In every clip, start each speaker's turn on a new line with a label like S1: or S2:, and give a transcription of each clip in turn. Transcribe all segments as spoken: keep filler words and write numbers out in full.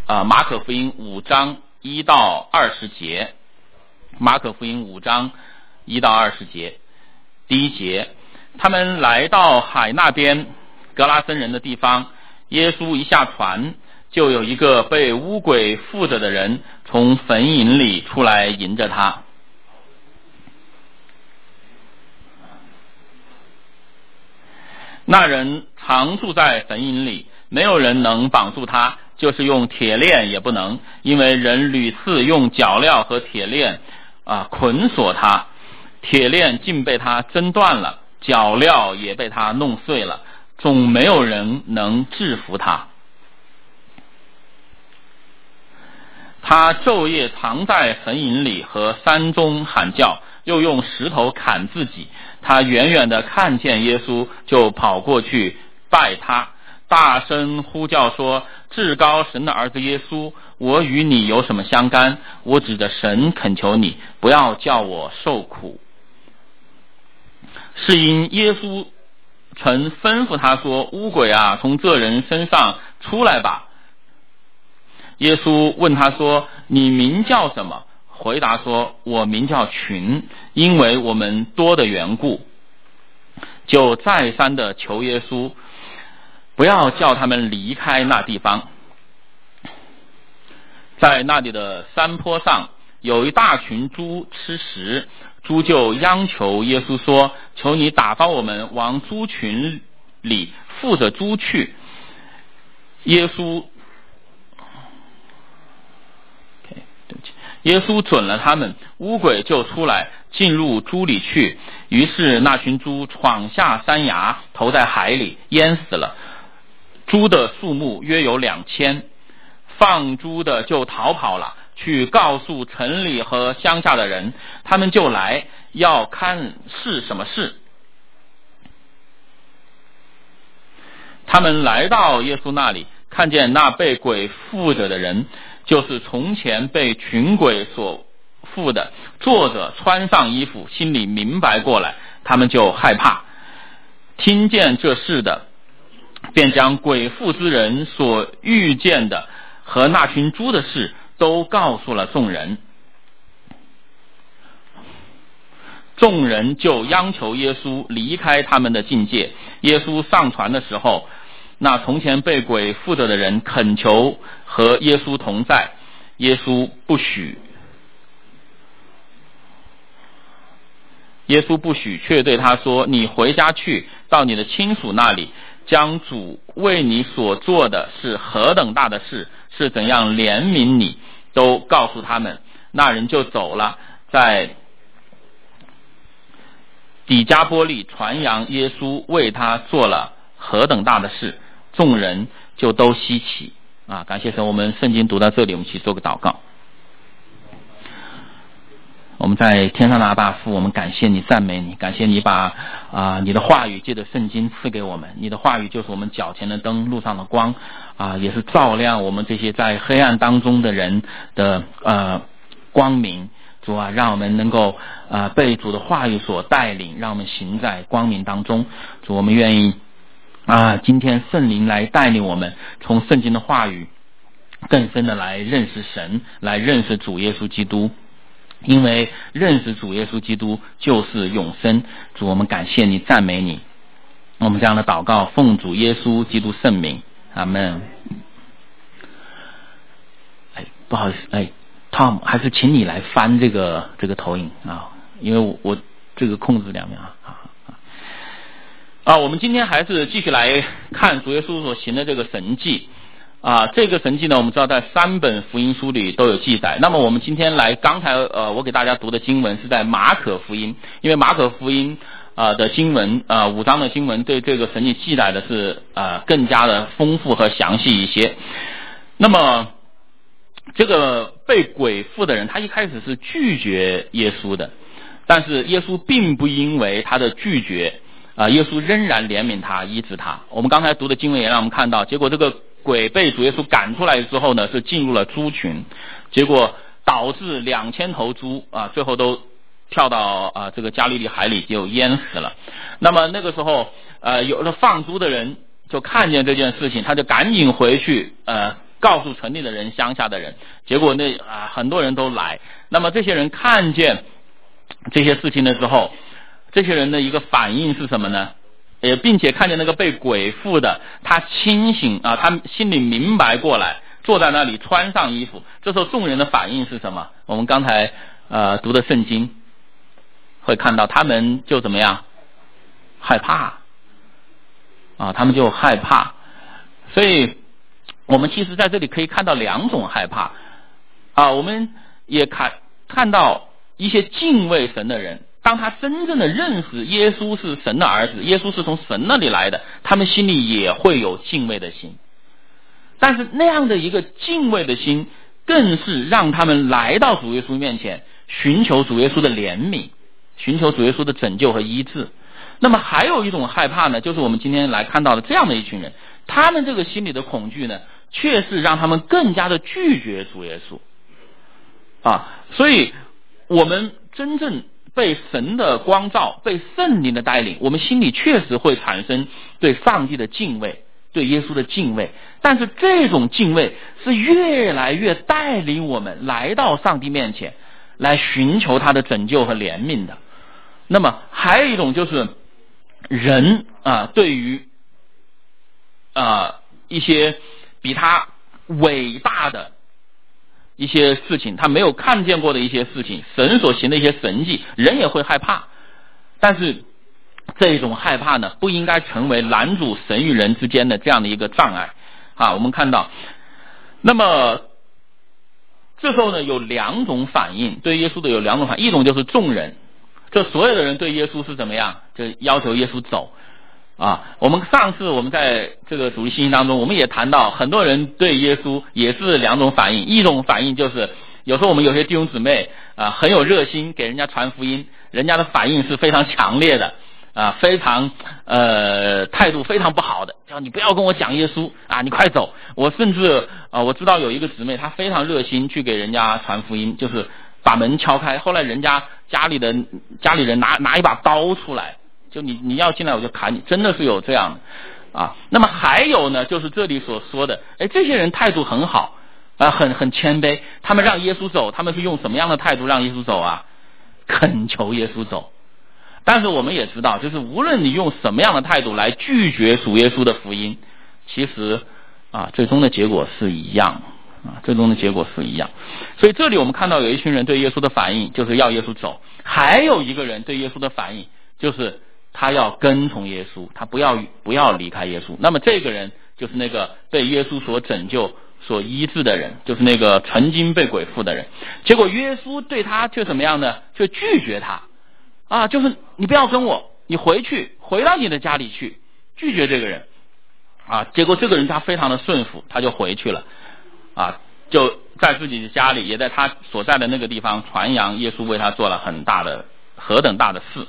S1: 啊马可福音五章一到二十节。马可福音五章一到二十节。第一节，他们来到海那边格拉森人的地方，耶稣一下船，就有一个被污鬼附着的人从坟茔里出来迎着他。那人常住在坟茔里，没有人能绑住他，就是用铁链也不能，因为人屡次用脚镣和铁链啊捆锁他，铁链竟被他挣断了，脚镣也被他弄碎了，总没有人能制服他。他昼夜藏在坟茔里和山中喊叫，又用石头砍自己。他远远地看见耶稣，就跑过去拜他，大声呼叫说：至高神的儿子耶稣，我与你有什么相干？我指着神恳求你，不要叫我受苦。是因耶稣曾吩咐他说：污鬼啊，从这人身上出来吧。耶稣问他说：你名叫什么？回答说：我名叫群，因为我们多的缘故。就再三的求耶稣不要叫他们离开那地方。在那里的山坡上有一大群猪吃食，猪就央求耶稣说：求你打发我们往猪群里附着猪去。耶稣耶稣准了他们，污鬼就出来进入猪里去，于是那群猪闯下山崖，投在海里，淹死了。猪的数目约有两千，放猪的就逃跑了，去告诉城里和乡下的人，他们就来要看是什么事。他们来到耶稣那里，看见那被鬼附着的人，就是从前被群鬼所附的，坐着穿上衣服，心里明白过来，他们就害怕。听见这事的，便将鬼附之人所遇见的和那群猪的事都告诉了众人。众人就央求耶稣离开他们的境界。耶稣上船的时候，那从前被鬼附着的人恳求和耶稣同在，耶稣不许。耶稣不许，却对他说：你回家去，到你的亲属那里，将主为你所做的是何等大的事，是怎样怜悯你，都告诉他们。那人就走了，在底加波利传扬耶稣为他做了何等大的事，众人就都稀奇啊！感谢神，我们圣经读到这里，我们一起做个祷告。我们在天上的阿爸父，我们感谢你，赞美你，感谢你把啊、呃、你的话语借着圣经赐给我们。你的话语就是我们脚前的灯，路上的光啊、呃，也是照亮我们这些在黑暗当中的人的呃光明。主啊，让我们能够呃被主的话语所带领，让我们行在光明当中。主，我们愿意啊，今天圣灵来带领我们，从圣经的话语更深的来认识神，来认识主耶稣基督。因为认识主耶稣基督就是永生。主，我们感谢你，赞美你。我们这样的祷告，奉主耶稣基督圣名，阿们。哎，不好意思，哎 ，Tom， 还是请你来翻这个这个投影啊，因为我我这个控制两秒啊。啊，我们今天还是继续来看主耶稣所行的这个神迹啊。这个神迹呢，我们知道在三本福音书里都有记载。那么我们今天来，刚才呃我给大家读的经文是在马可福音，因为马可福音啊的经文啊五章的经文对这个神迹记载的是啊更加的丰富和详细一些。那么这个被鬼附的人，他一开始是拒绝耶稣的，但是耶稣并不因为他的拒绝啊，耶稣仍然怜悯他，医治他。我们刚才读的经文也让我们看到，结果这个鬼被主耶稣赶出来之后呢，是进入了猪群，结果导致两千头猪啊，最后都跳到啊这个加利利海里就淹死了。那么那个时候呃有了放猪的人就看见这件事情，他就赶紧回去呃告诉城里的人、乡下的人。结果那啊很多人都来，那么这些人看见这些事情的时候，这些人的一个反应是什么呢？也并且看见那个被鬼附的，他清醒啊，他心里明白过来，坐在那里穿上衣服。这时候众人的反应是什么？我们刚才呃读的圣经会看到，他们就怎么样？害怕啊，他们就害怕。所以我们其实在这里可以看到两种害怕啊，我们也看看到一些敬畏神的人，当他真正的认识耶稣是神的儿子，耶稣是从神那里来的，他们心里也会有敬畏的心。但是那样的一个敬畏的心，更是让他们来到主耶稣面前，寻求主耶稣的怜悯，寻求主耶稣的拯救和医治。那么还有一种害怕呢，就是我们今天来看到的这样的一群人，他们这个心里的恐惧呢，却是让他们更加的拒绝主耶稣啊。所以我们真正被神的光照，被圣灵的带领，我们心里确实会产生对上帝的敬畏，对耶稣的敬畏。但是这种敬畏是越来越带领我们来到上帝面前，来寻求他的拯救和怜悯的。那么还有一种就是人啊，对于啊一些比他伟大的一些事情，他没有看见过的一些事情，神所行的一些神迹，人也会害怕。但是这种害怕呢，不应该成为拦阻神与人之间的这样的一个障碍啊。我们看到，那么这时候呢，有两种反应，对耶稣的有两种反应，一种就是众人，这所有的人对耶稣是怎么样，就要求耶稣走啊。我们上次我们在这个主日信息当中，我们也谈到，很多人对耶稣也是两种反应，一种反应就是有时候我们有些弟兄姊妹啊很有热心给人家传福音，人家的反应是非常强烈的啊，非常呃态度非常不好的，叫你不要跟我讲耶稣啊，你快走。我甚至啊我知道有一个姊妹，她非常热心去给人家传福音，就是把门敲开，后来人家家里的家里人拿拿一把刀出来，就你你要进来我就砍你，真的是有这样的啊。那么还有呢，就是这里所说的，哎，这些人态度很好啊，很很谦卑，他们让耶稣走，他们是用什么样的态度让耶稣走啊？恳求耶稣走。但是我们也知道，就是无论你用什么样的态度来拒绝主耶稣的福音，其实啊最终的结果是一样啊，最终的结果是一样。所以这里我们看到有一群人对耶稣的反应就是要耶稣走，还有一个人对耶稣的反应就是他要跟从耶稣，他不要不要离开耶稣。那么这个人就是那个被耶稣所拯救所医治的人，就是那个曾经被鬼附的人。结果耶稣对他却怎么样呢？却拒绝他啊，就是你不要跟我，你回去回到你的家里去，拒绝这个人啊。结果这个人他非常的顺服，他就回去了啊，就在自己的家里，也在他所在的那个地方传扬耶稣为他做了很大的何等大的事。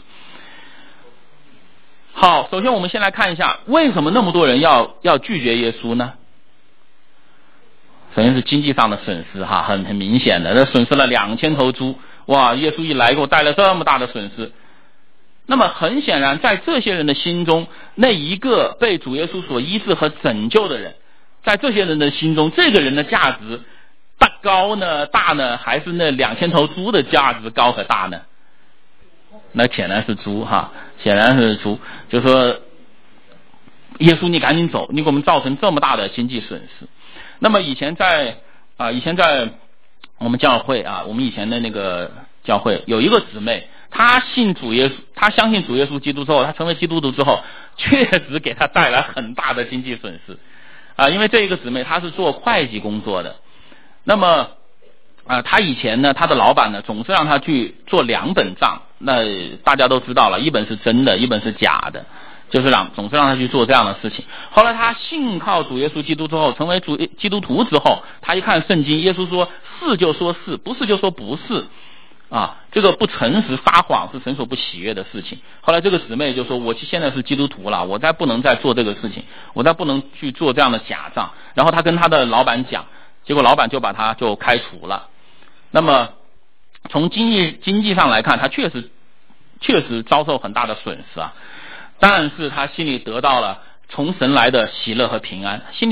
S1: 好，首先我们先来看一下，为什么那么多人要要拒绝耶稣呢？首先是经济上的损失哈，很很明显的，这损失了两千头猪，哇！耶稣一来给我带来这么大的损失。那么很显然，在这些人的心中，那一个被主耶稣所医治和拯救的人，在这些人的心中，这个人的价值大高呢大呢，还是那两千头猪的价值高和大呢？那显然是猪哈，显然是猪。就说耶稣，你赶紧走，你给我们造成这么大的经济损失。那么以前在啊、呃，以前在我们教会啊，我们以前的那个教会有一个姊妹，她信主耶稣，她相信主耶稣基督之后，她成为基督徒之后，确实给她带来很大的经济损失啊。因为这一个姊妹她是做会计工作的，那么啊，她以前呢，她的老板呢总是让她去做两本账，那大家都知道了，一本是真的，一本是假的。就是让总是让他去做这样的事情。后来他信靠主耶稣基督之后，成为主基督徒之后，他一看圣经，耶稣说是就说是，不是就说不是啊，这个不诚实撒谎是神所不喜悦的事情。后来这个姊妹就说，我现在是基督徒了，我再不能再做这个事情，我再不能去做这样的假账。然后他跟他的老板讲，结果老板就把他就开除了。那么从经济经济上来看，他确实确实遭受很大的损失啊。但是他心里得到了从神来的喜乐和平安，心里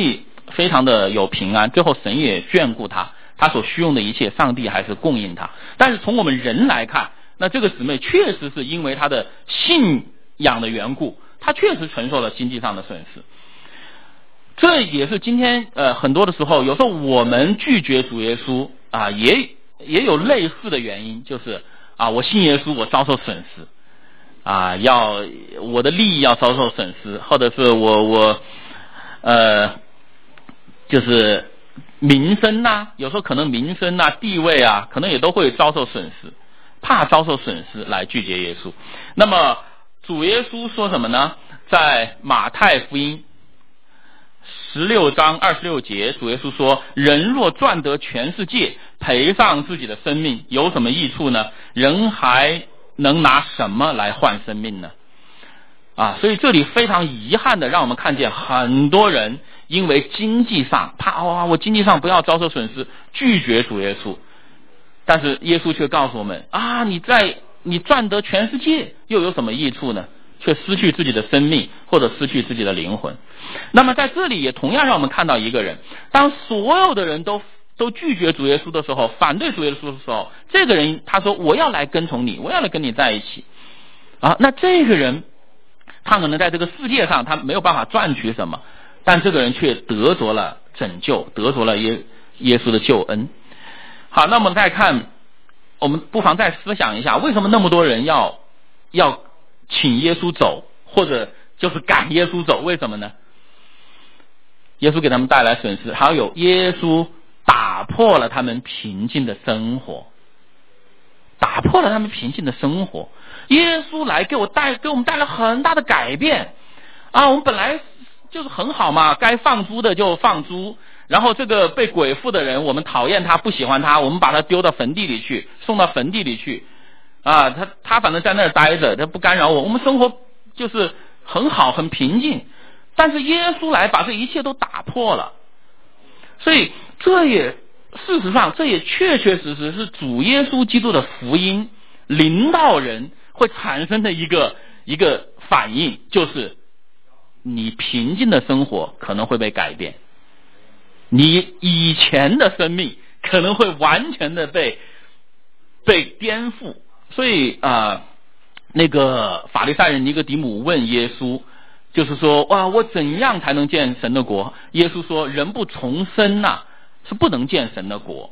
S1: 非常的有平安，最后神也眷顾他，他所需用的一切上帝还是供应他。但是从我们人来看，那这个姊妹确实是因为她的信仰的缘故，她确实承受了经济上的损失。这也是今天呃很多的时候，有时候我们拒绝主耶稣啊，也也有类似的原因，就是啊我信耶稣我遭受损失啊，要我的利益要遭受损失，或者是我我呃就是名声呐、啊，有时候可能名声啊地位啊可能也都会遭受损失，怕遭受损失来拒绝耶稣。那么主耶稣说什么呢？在马太福音十六章二十六节，主耶稣说，人若赚得全世界，赔上自己的生命，有什么益处呢？人还能拿什么来换生命呢？啊，所以这里非常遗憾的让我们看见很多人因为经济上怕哇、哦，我经济上不要遭受损失，拒绝主耶稣。但是耶稣却告诉我们啊，你在你赚得全世界又有什么益处呢？却失去自己的生命或者失去自己的灵魂。那么在这里也同样让我们看到一个人，当所有的人都都拒绝主耶稣的时候，反对主耶稣的时候，这个人他说我要来跟从你，我要来跟你在一起啊。那这个人他可能在这个世界上他没有办法赚取什么，但这个人却得着了拯救，得着了耶耶稣的救恩。好，那么再看，我们不妨再思想一下，为什么那么多人要要请耶稣走，或者就是赶耶稣走？为什么呢？耶稣给他们带来损失，还有耶稣打破了他们平静的生活，打破了他们平静的生活。耶稣来给我带给我们带来很大的改变啊！我们本来就是很好嘛，该放猪的就放猪，然后这个被鬼附的人，我们讨厌他，不喜欢他，我们把他丢到坟地里去，送到坟地里去啊，他他反正在那儿待着，他不干扰我，我们生活就是很好很平静。但是耶稣来把这一切都打破了，所以这也事实上这也确确实实是主耶稣基督的福音临到人会产生的一个一个反应，就是你平静的生活可能会被改变，你以前的生命可能会完全的被被颠覆。所以啊、呃，那个法利赛人尼哥底母问耶稣，就是说哇，我怎样才能见神的国？耶稣说，人不重生呐、啊，是不能见神的国。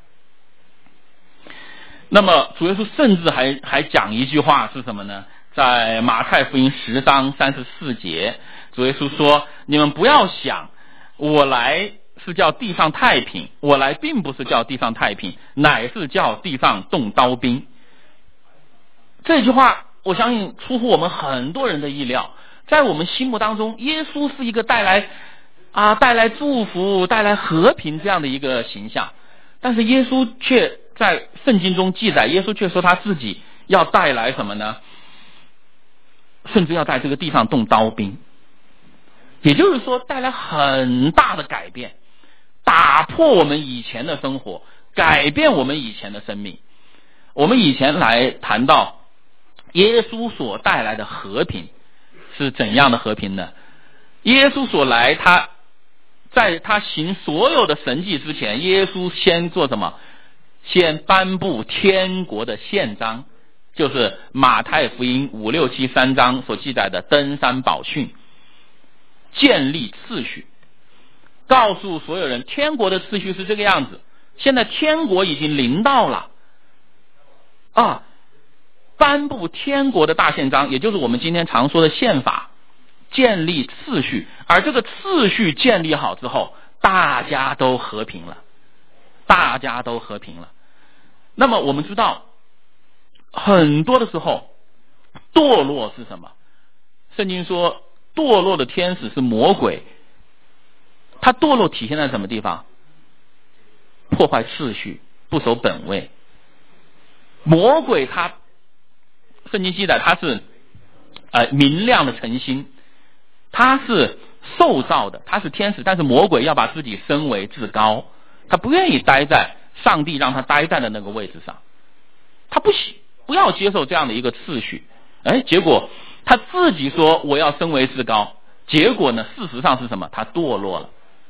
S1: 那么主耶稣甚至还还讲一句话是什么呢？在马太福音十章三十四节，主耶稣说，你们不要想我来是叫地上太平，我来并不是叫地上太平，乃是叫地上动刀兵。这句话我相信出乎我们很多人的意料，在我们心目当中，耶稣是一个带来啊带来祝福、带来和平这样的一个形象，但是耶稣却在圣经中记载，耶稣却说他自己要带来什么呢？甚至要在这个地上动刀兵，也就是说带来很大的改变，打破我们以前的生活，改变我们以前的生命。我们以前来谈到耶稣所带来的和平是怎样的和平呢？耶稣所来，他在他行所有的神迹之前，耶稣先做什么？先颁布天国的宪章，就是马太福音五六七三章所记载的登山宝训，建立次序，告诉所有人天国的次序是这个样子。现在天国已经临到了啊，颁布天国的大宪章，也就是我们今天常说的宪法，建立次序。而这个次序建立好之后，大家都和平了，大家都和平了。那么我们知道很多的时候堕落是什么？圣经说堕落的天使是魔鬼，他堕落体现在什么地方？破坏秩序，不守本位。魔鬼他圣经记载他是呃明亮的晨星，他是受造的，他是天使，但是魔鬼要把自己升为至高，他不愿意待在上帝让他待在的那个位置上，他不喜不要接受这样的一个次序。哎，结果他自己说我要升为至高，结果呢事实上是什么？他堕落了。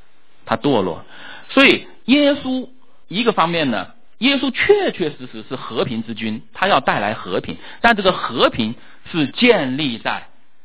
S1: 他堕落。所以耶稣一个方面呢，耶稣确确实实是和平之君，他要带来和平，但这个和平是建立在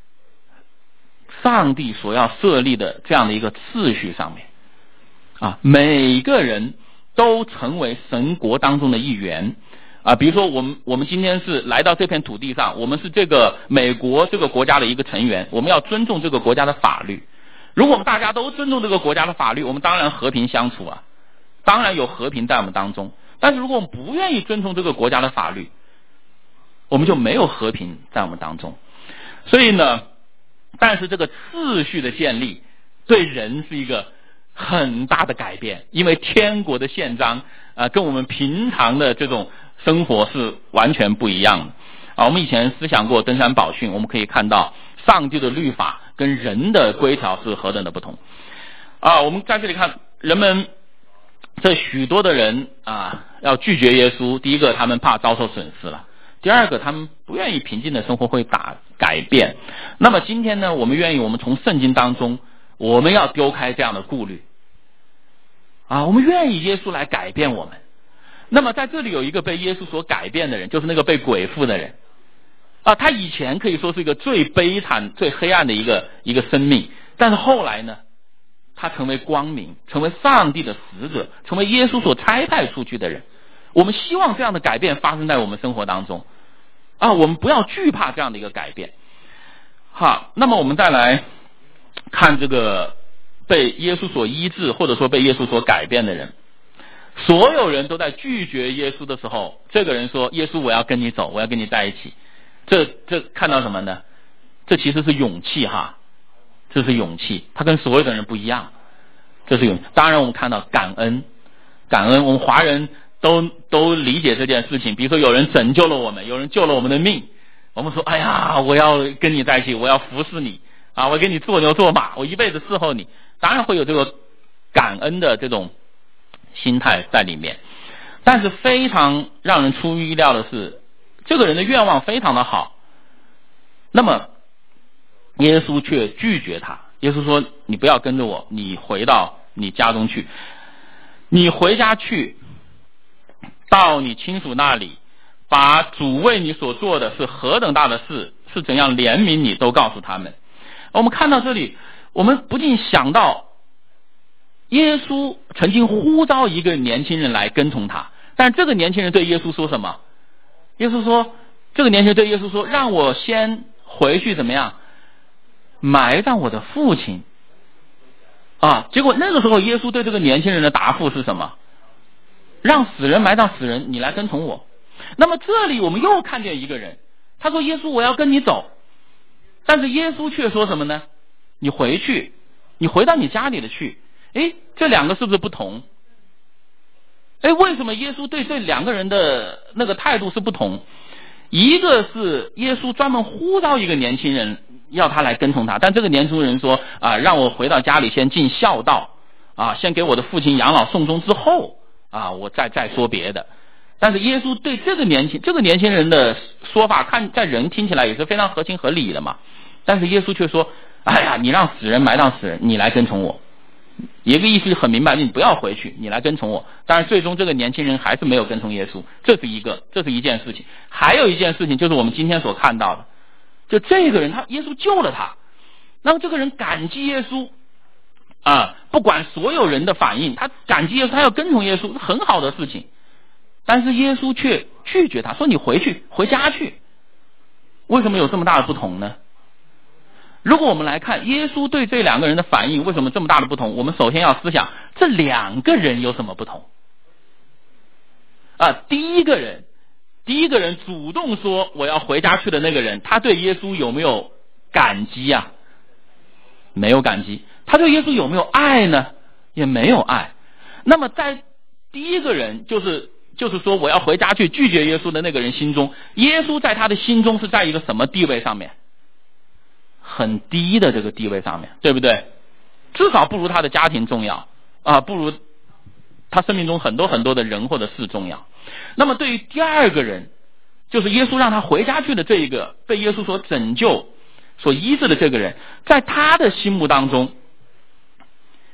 S1: 上帝所要设立的这样的一个次序上面啊，每个人都成为神国当中的一员啊。比如说我们我们今天是来到这片土地上，我们是这个美国这个国家的一个成员，我们要尊重这个国家的法律。如果我们大家都尊重这个国家的法律，我们当然和平相处啊，当然有和平在我们当中。但是如果我们不愿意尊重这个国家的法律，我们就没有和平在我们当中。所以呢，但是这个次序的建立对人是一个很大的改变，因为天国的宪章啊，跟我们平常的这种生活是完全不一样的啊。我们以前思想过登山宝训，我们可以看到上帝的律法跟人的规条是何等的不同啊。我们在这里看，人们这许多的人啊，要拒绝耶稣，第一个他们怕遭受损失了，第二个他们不愿意平静的生活会打改变。那么今天呢，我们愿意我们从圣经当中，我们要丢开这样的顾虑啊，我们愿意耶稣来改变我们。那么在这里有一个被耶稣所改变的人，就是那个被鬼附的人啊，他以前可以说是一个最悲惨最黑暗的一个一个生命，但是后来呢，他成为光明，成为上帝的使者，成为耶稣所差派出去的人。我们希望这样的改变发生在我们生活当中啊，我们不要惧怕这样的一个改变。好，那么我们再来看这个被耶稣所医治或者说被耶稣所改变的人。所有人都在拒绝耶稣的时候，这个人说，耶稣我要跟你走，我要跟你在一起。这这看到什么呢？这其实是勇气哈，这是勇气，他跟所有的人不一样，这是勇气。当然我们看到感恩，感恩，我们华人都都理解这件事情。比如说有人拯救了我们，有人救了我们的命，我们说哎呀，我要跟你在一起，我要服侍你啊，我给你做牛做马，我一辈子伺候你。当然会有这个感恩的这种心态在里面。但是非常让人出乎意料的是，这个人的愿望非常的好，那么耶稣却拒绝他。耶稣说，你不要跟着我，你回到你家中去，你回家去，到你亲属那里，把主为你所做的是何等大的事，是怎样怜悯你，都告诉他们。我们看到这里，我们不禁想到耶稣曾经呼召一个年轻人来跟从他，但这个年轻人对耶稣说什么？耶稣说，这个年轻人对耶稣说，让我先回去怎么样埋葬我的父亲啊。结果那个时候耶稣对这个年轻人的答复是什么？让死人埋葬死人，你来跟从我。那么这里我们又看见一个人，他说，耶稣我要跟你走，但是耶稣却说什么呢？你回去，你回到你家里的去。诶，这两个是不是不同？诶，为什么耶稣对这两个人的那个态度是不同？一个是耶稣专门呼召一个年轻人要他来跟从他，但这个年轻人说啊，让我回到家里先尽孝道啊，先给我的父亲养老送终之后啊，我再再说别的。但是耶稣对这个年轻这个年轻人的说法，看在人听起来也是非常合情合理的嘛。但是耶稣却说，哎呀，你让死人埋葬死人，你来跟从我。一个意思很明白，你不要回去，你来跟从我。但是最终这个年轻人还是没有跟从耶稣，这是一个这是一件事情。还有一件事情就是我们今天所看到的，就这个人他耶稣救了他，那么这个人感激耶稣啊，不管所有人的反应，他感激耶稣，他要跟从耶稣，是很好的事情。但是耶稣却拒绝他，说你回去回家去。为什么有这么大的不同呢？如果我们来看耶稣对这两个人的反应为什么这么大的不同，我们首先要思想这两个人有什么不同啊？第一个人第一个人主动说我要回家去的那个人，他对耶稣有没有感激啊？没有感激。他对耶稣有没有爱呢？也没有爱。那么在第一个人就是就是说我要回家去拒绝耶稣的那个人心中，耶稣在他的心中是在一个什么地位上面？很低的这个地位上面，对不对？至少不如他的家庭重要啊，不如他生命中很多很多的人或者事重要。那么对于第二个人，就是耶稣让他回家去的这一个被耶稣所拯救所医治的这个人，在他的心目当中，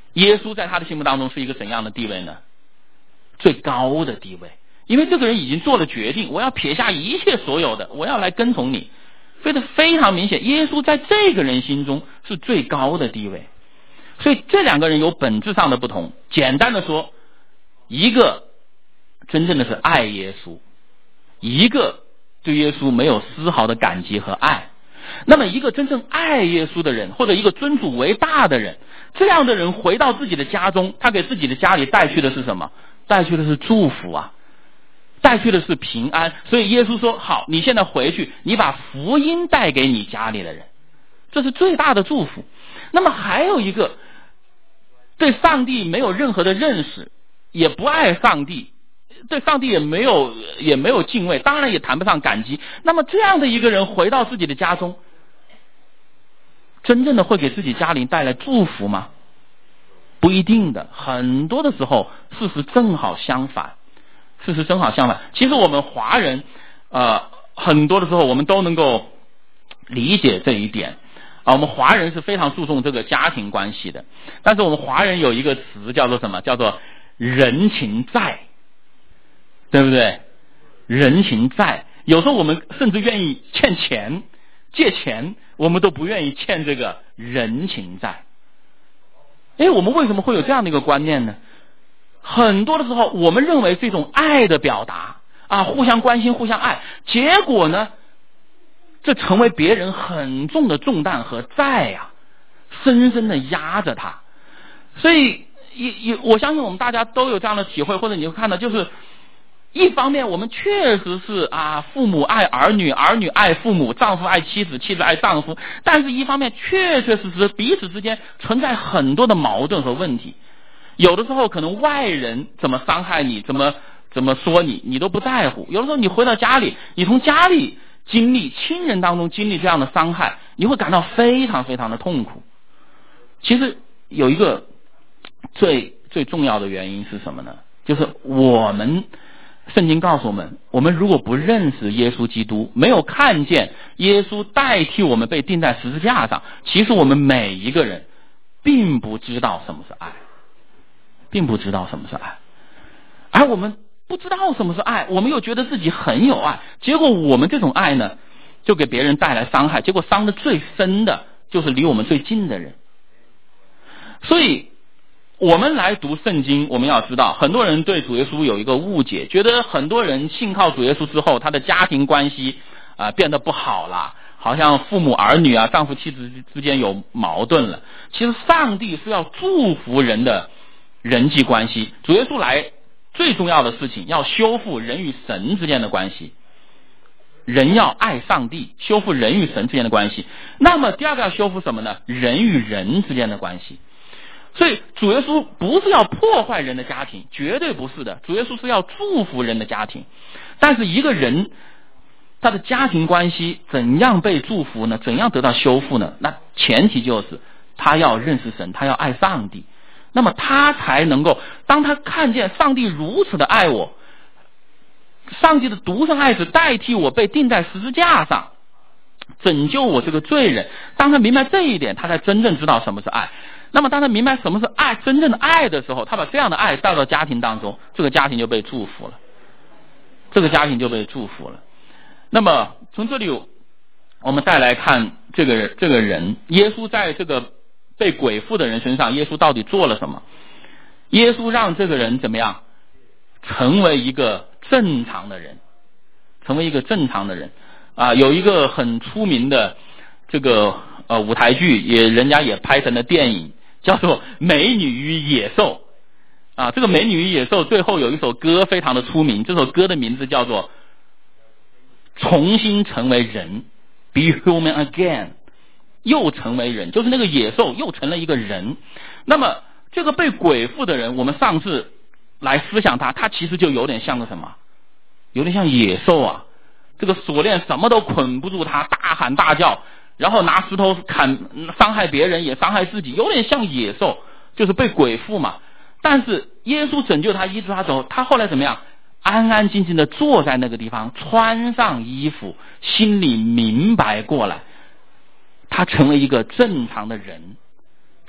S1: 耶稣在他的心目当中是一个怎样的地位呢？最高的地位，因为这个人已经做了决定，我要撇下一切所有的，我要来跟从你，所以这非常明显，耶稣在这个人心中是最高的地位。所以这两个人有本质上的不同。简单的说，一个真正的是爱耶稣，一个对耶稣没有丝毫的感激和爱。那么一个真正爱耶稣的人，或者一个尊主为大的人，这样的人回到自己的家中，他给自己的家里带去的是什么？带去的是祝福啊，带去的是平安。所以耶稣说，好，你现在回去，你把福音带给你家里的人，这是最大的祝福。那么还有一个对上帝没有任何的认识，也不爱上帝，对上帝也没有也没有敬畏，当然也谈不上感激。那么这样的一个人回到自己的家中，真正的会给自己家里带来祝福吗？不一定的，很多的时候事实正好相反，事实正好相反。其实我们华人呃很多的时候我们都能够理解这一点啊，我们华人是非常注重这个家庭关系的，但是我们华人有一个词叫做什么？叫做人情债，对不对？人情债，有时候我们甚至愿意欠钱，借钱，我们都不愿意欠这个人情债。哎，我们为什么会有这样的一个观念呢？很多的时候我们认为是一种爱的表达啊，互相关心互相爱，结果呢这成为别人很重的重担和债啊，深深的压着他。所以也也我相信我们大家都有这样的体会，或者你会看到，就是一方面我们确实是啊，父母爱儿女，儿女爱父母，丈夫爱妻子，妻子爱丈夫，但是一方面确确实实彼此之间存在很多的矛盾和问题。有的时候可能外人怎么伤害你，怎么怎么说你，你都不在乎。有的时候你回到家里，你从家里经历，亲人当中经历这样的伤害，你会感到非常非常的痛苦。其实有一个最最重要的原因是什么呢？就是我们圣经告诉我们，我们如果不认识耶稣基督，没有看见耶稣代替我们被钉在十字架上，其实我们每一个人并不知道什么是爱，并不知道什么是爱。而我们不知道什么是爱，我们又觉得自己很有爱，结果我们这种爱呢，就给别人带来伤害，结果伤得最深的就是离我们最近的人。所以我们来读圣经，我们要知道，很多人对主耶稣有一个误解，觉得很多人信靠主耶稣之后，他的家庭关系啊、呃、变得不好了，好像父母儿女啊，丈夫妻子之间有矛盾了。其实上帝是要祝福人的人际关系，主耶稣来最重要的事情，要修复人与神之间的关系。人要爱上帝，修复人与神之间的关系。那么第二个要修复什么呢？人与人之间的关系。所以主耶稣不是要破坏人的家庭，绝对不是的，主耶稣是要祝福人的家庭。但是一个人他的家庭关系怎样被祝福呢？怎样得到修复呢？那前提就是他要认识神，他要爱上帝，那么他才能够，当他看见上帝如此的爱我，上帝的独生爱子代替我被钉在十字架上，拯救我这个罪人，当他明白这一点，他才真正知道什么是爱。那么当他明白什么是爱，真正的爱的时候，他把这样的爱带到家庭当中，这个家庭就被祝福了，这个家庭就被祝福了。那么从这里我们再来看这个这个人，耶稣在这个被鬼附的人身上，耶稣到底做了什么？耶稣让这个人怎么样成为一个正常的人，成为一个正常的人啊！有一个很出名的这个呃舞台剧，也人家也拍成了电影，叫做《美女与野兽》啊。这个《美女与野兽》最后有一首歌非常的出名，这首歌的名字叫做重新成为人 Be Human Again， 又成为人，就是那个野兽又成了一个人。那么这个被鬼附的人，我们上次来思想他，他其实就有点像个什么，有点像野兽啊。这个锁链什么都捆不住他，大喊大叫，然后拿石头砍，伤害别人也伤害自己，有点像野兽，就是被鬼附嘛。但是耶稣拯救他，医治他走，他后来怎么样？安安静静的坐在那个地方，穿上衣服，心里明白过来，他成为一个正常的人，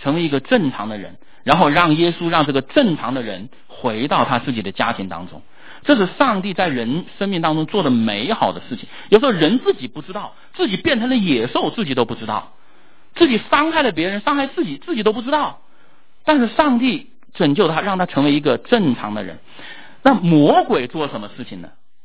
S1: 成为一个正常的人，然后让耶稣让这个正常的人回到他自己的家庭当中。这是上帝在人生命当中做的美好的事情。有时候人自己不知道，自己变成了野兽，自己都不知道，自己伤害了别人，伤害自己，自己都不知道。但是上帝拯救他，让他成为一个正常的人。那魔鬼做什么事情呢？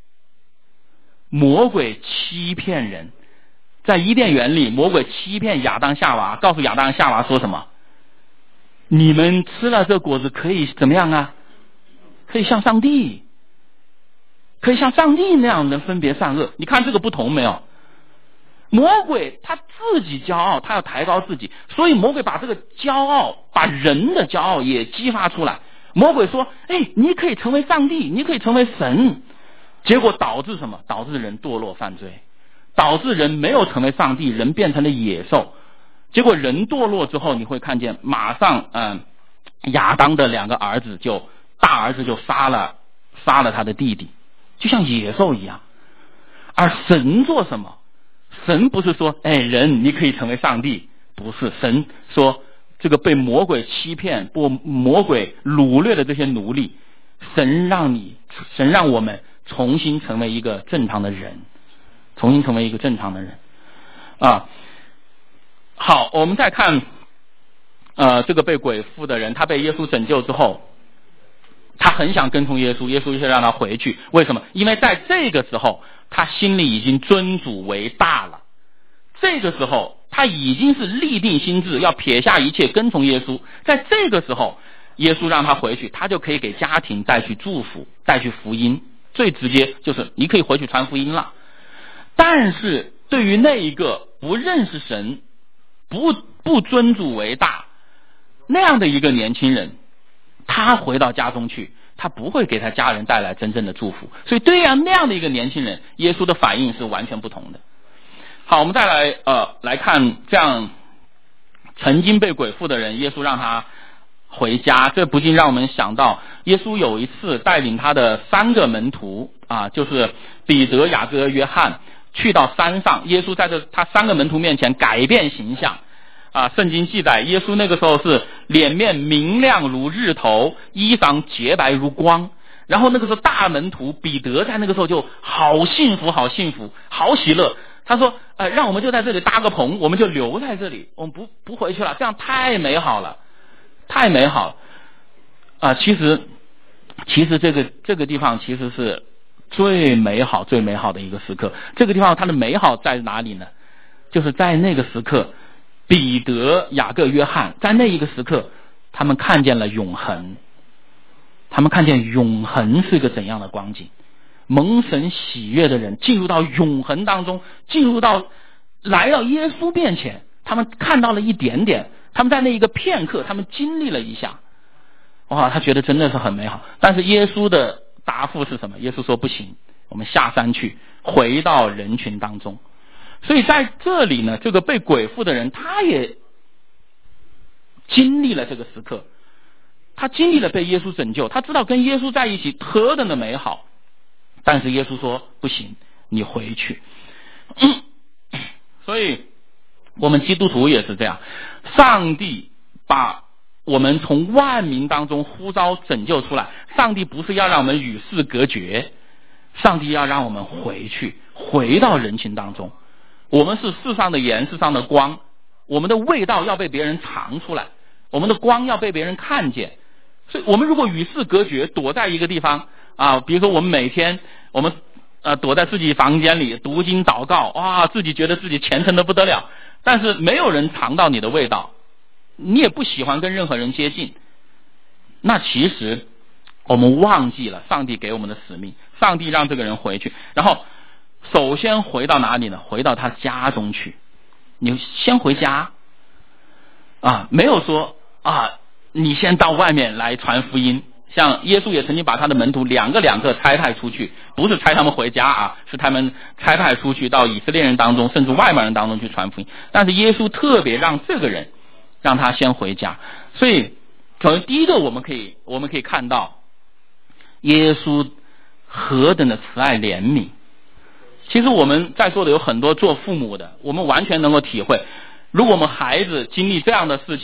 S1: 魔鬼欺骗人。在伊甸园里，魔鬼欺骗亚当夏娃，告诉亚当夏娃说什么？你们吃了这果子可以怎么样啊？可以像上帝，可以像上帝那样能分别善恶。你看这个不同没有？魔鬼他自己骄傲，他要抬高自己，所以魔鬼把这个骄傲，把人的骄傲也激发出来。魔鬼说，哎，你可以成为上帝，你可以成为神，结果导致什么？导致人堕落犯罪，导致人没有成为上帝，人变成了野兽。结果人堕落之后，你会看见马上嗯，亚当的两个儿子就大儿子就杀了杀了他的弟弟，就像野兽一样。而神做什么？神不是说，哎，人你可以成为上帝，不是。神说，这个被魔鬼欺骗、被魔鬼掳掠的这些奴隶，神让你，神让我们重新成为一个正常的人，重新成为一个正常的人啊。好，我们再看，呃，这个被鬼附的人，他被耶稣拯救之后，他很想跟从耶稣，耶稣就让他回去。为什么？因为在这个时候，他心里已经尊主为大了。这个时候，他已经是立定心志，要撇下一切跟从耶稣。在这个时候，耶稣让他回去，他就可以给家庭带去祝福，带去福音。最直接就是你可以回去传福音了。但是对于那一个不认识神、不不尊主为大那样的一个年轻人，他回到家中去，他不会给他家人带来真正的祝福。所以对于那样的一个年轻人，耶稣的反应是完全不同的。好，我们再来呃来看这样曾经被鬼附的人，耶稣让他回家，这不禁让我们想到，耶稣有一次带领他的三个门徒啊，就是彼得、雅各、约翰，去到山上。耶稣在这他三个门徒面前改变形象啊，圣经记载，耶稣那个时候是脸面明亮如日头，衣裳洁白如光。然后那个时候大门徒彼得在那个时候就好幸福，好幸福，好喜乐。他说，呃，让我们就在这里搭个棚，我们就留在这里，我们不不回去了，这样太美好了，太美好了啊！其实，其实这个这个地方其实是最美好、最美好的一个时刻。这个地方它的美好在哪里呢？就是在那个时刻，彼得、雅各、约翰在那一个时刻，他们看见了永恒，他们看见永恒是一个怎样的光景。蒙神喜悦的人进入到永恒当中，进入到来到耶稣面前，他们看到了一点点，他们在那一个片刻，他们经历了一下，哇，他觉得真的是很美好。但是耶稣的答复是什么？耶稣说不行，我们下山去，回到人群当中。所以在这里呢，这个被鬼附的人他也经历了这个时刻，他经历了被耶稣拯救，他知道跟耶稣在一起何等的美好。但是耶稣说不行，你回去。嗯、所以我们基督徒也是这样，上帝把我们从万民当中呼召拯救出来，上帝不是要让我们与世隔绝，上帝要让我们回去，回到人群当中。我们是世上的盐，世上的光，我们的味道要被别人尝出来，我们的光要被别人看见。所以我们如果与世隔绝，躲在一个地方啊，比如说我们每天我们呃躲在自己房间里读经祷告，哇，自己觉得自己虔诚的不得了，但是没有人尝到你的味道，你也不喜欢跟任何人接近，那其实我们忘记了上帝给我们的使命。上帝让这个人回去，然后首先回到哪里呢？回到他家中去。你先回家啊，没有说啊你先到外面来传福音。像耶稣也曾经把他的门徒两个两个差派出去，不是差他们回家啊，是他们差派出去到以色列人当中，甚至外邦人当中去传福音。但是耶稣特别让这个人让他先回家。所以可能第一个我们可以我们可以看到耶稣何等的慈爱怜悯。其实我们在座的有很多做父母的，我们完全能够体会，如果我们孩子经历这样的事情，